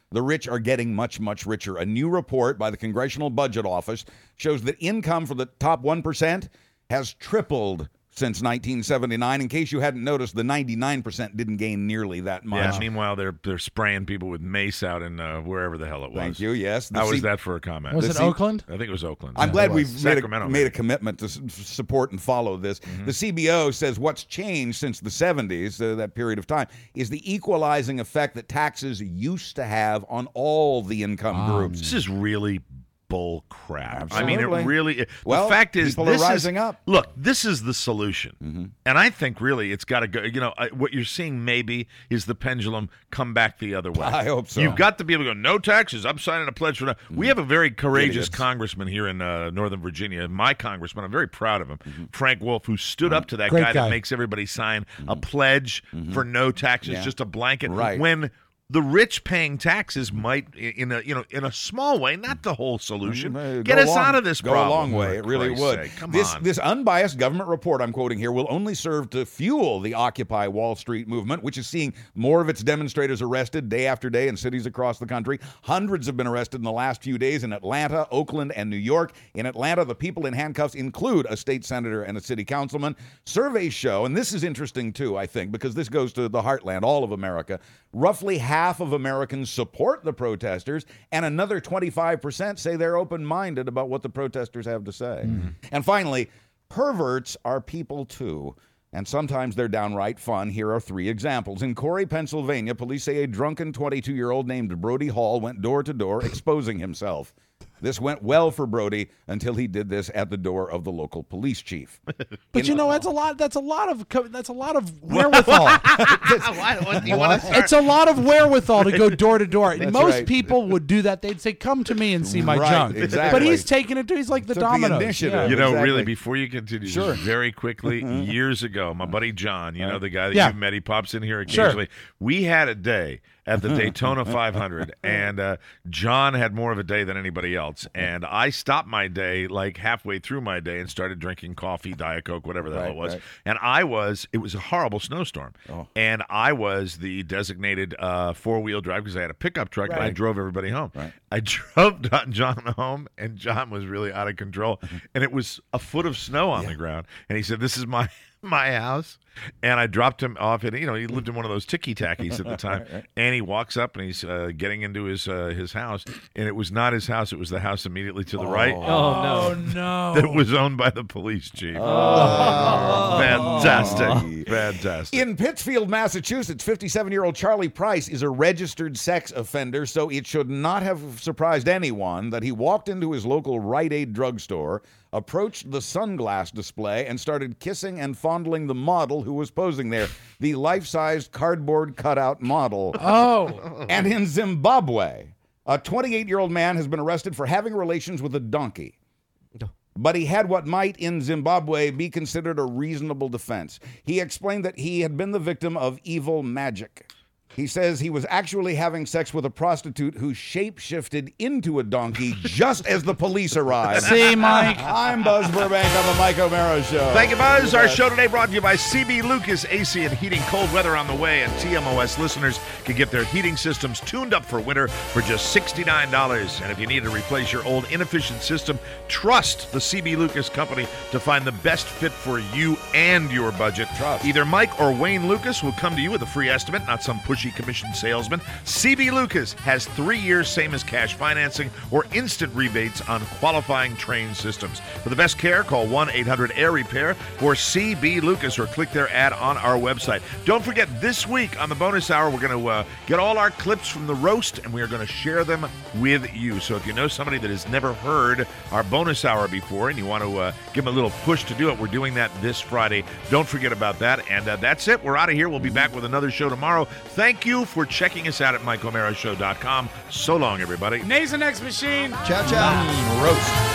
the rich are getting much, much richer. A new report by the Congressional Budget Office shows that income for the top 1% has tripled since 1979. In case you hadn't noticed, the 99% didn't gain nearly that much. Yeah, meanwhile, they're spraying people with mace out in wherever the hell it was. Thank you, yes. How was that for a comment? Was it Oakland? I think it was Oakland. I'm glad we've Sacramento, made a commitment to support and follow this. The CBO says what's changed since the 70s, that period of time, is the equalizing effect that taxes used to have on all the income groups. This is really bull crap. Absolutely. I mean, it really. Well, the fact is, people are rising up. Look, this is the solution, and I think really it's got to go. You know, what you're seeing maybe is the pendulum come back the other way. I hope so. You've got to be able to go, no taxes. I'm signing a pledge for that. We have a very courageous congressman here in Northern Virginia. My congressman, I'm very proud of him, Frank Wolf, who stood up to that guy that makes everybody sign a pledge for no taxes, just a blanket. Right. When the rich paying taxes might, in a small way, not the whole solution, get us out of this problem. Go a long way. It really would. This unbiased government report I'm quoting here will only serve to fuel the Occupy Wall Street movement, which is seeing more of its demonstrators arrested day after day in cities across the country. Hundreds have been arrested in the last few days in Atlanta, Oakland, and New York. In Atlanta, the people in handcuffs include a state senator and a city councilman. Surveys show, and this is interesting too, I think, because this goes to the heartland, all of America, roughly half of Americans support the protesters, and another 25% say they're open-minded about what the protesters have to say. And finally, perverts are people too, and sometimes they're downright fun. Here are 3 examples. In Corey, Pennsylvania, police say a drunken 22-year-old named Brody Hall went door to door exposing himself. This went well for Brody until he did this at the door of the local police chief. But you know, that's a lot of wherewithal. It's a lot of wherewithal to go door to door. Most people would do that. They'd say, "Come to me and see my junk." Exactly. But he's taking it to. He's like the dominoes. initiative. You know, really, before you continue, just very quickly, years ago, my buddy John, you know, the guy that you've met, he pops in here occasionally. We had a day at the Daytona 500, and John had more of a day than anybody else. And I stopped my day like halfway through my day and started drinking coffee, Diet Coke, whatever the hell it was. Right. And it was a horrible snowstorm. And I was the designated four-wheel drive because I had a pickup truck and I drove everybody home. I drove John home, and John was really out of control. And it was a foot of snow on the ground. And he said, "This is my house." And I dropped him off, and he lived in one of those ticky-tackies at the time. And he walks up, and he's getting into his house, and it was not his house. It was the house immediately to the right. Oh, no. That was owned by the police chief. Fantastic. Fantastic. In Pittsfield, Massachusetts, 57-year-old Charlie Price is a registered sex offender, so it should not have surprised anyone that he walked into his local Rite Aid drugstore, approached the sunglass display, and started kissing and fondling the model who was posing there, the life-sized cardboard cutout model. And in Zimbabwe, a 28-year-old man has been arrested for having relations with a donkey. But he had what might in Zimbabwe be considered a reasonable defense. He explained that he had been the victim of evil magic. He says he was actually having sex with a prostitute who shape-shifted into a donkey just as the police arrived. See, Mike? I'm Buzz Burbank on the Mike O'Mara Show. Thank you, Buzz. Our show today brought to you by CB Lucas AC and Heating. Cold weather on the way, and TMOS listeners can get their heating systems tuned up for winter for just $69. And if you need to replace your old inefficient system, trust the CB Lucas company to find the best fit for you and your budget. Either Mike or Wayne Lucas will come to you with a free estimate, not some pushy commission salesman. CB Lucas has 3 years, same as cash financing or instant rebates on qualifying train systems. For the best care, call 1-800-AIR-REPAIR or CB Lucas or click their ad on our website. Don't forget, this week on the bonus hour, we're going to get all our clips from the roast, and we are going to share them with you. So if you know somebody that has never heard our bonus hour before and you want to give them a little push to do it, we're doing that this Friday. Don't forget about that. And that's it. We're out of here. We'll be back with another show tomorrow. Thank you for checking us out at MikeO'MaraShow.com. So long, everybody. Nasonex Machine. Ciao, ciao. Roast.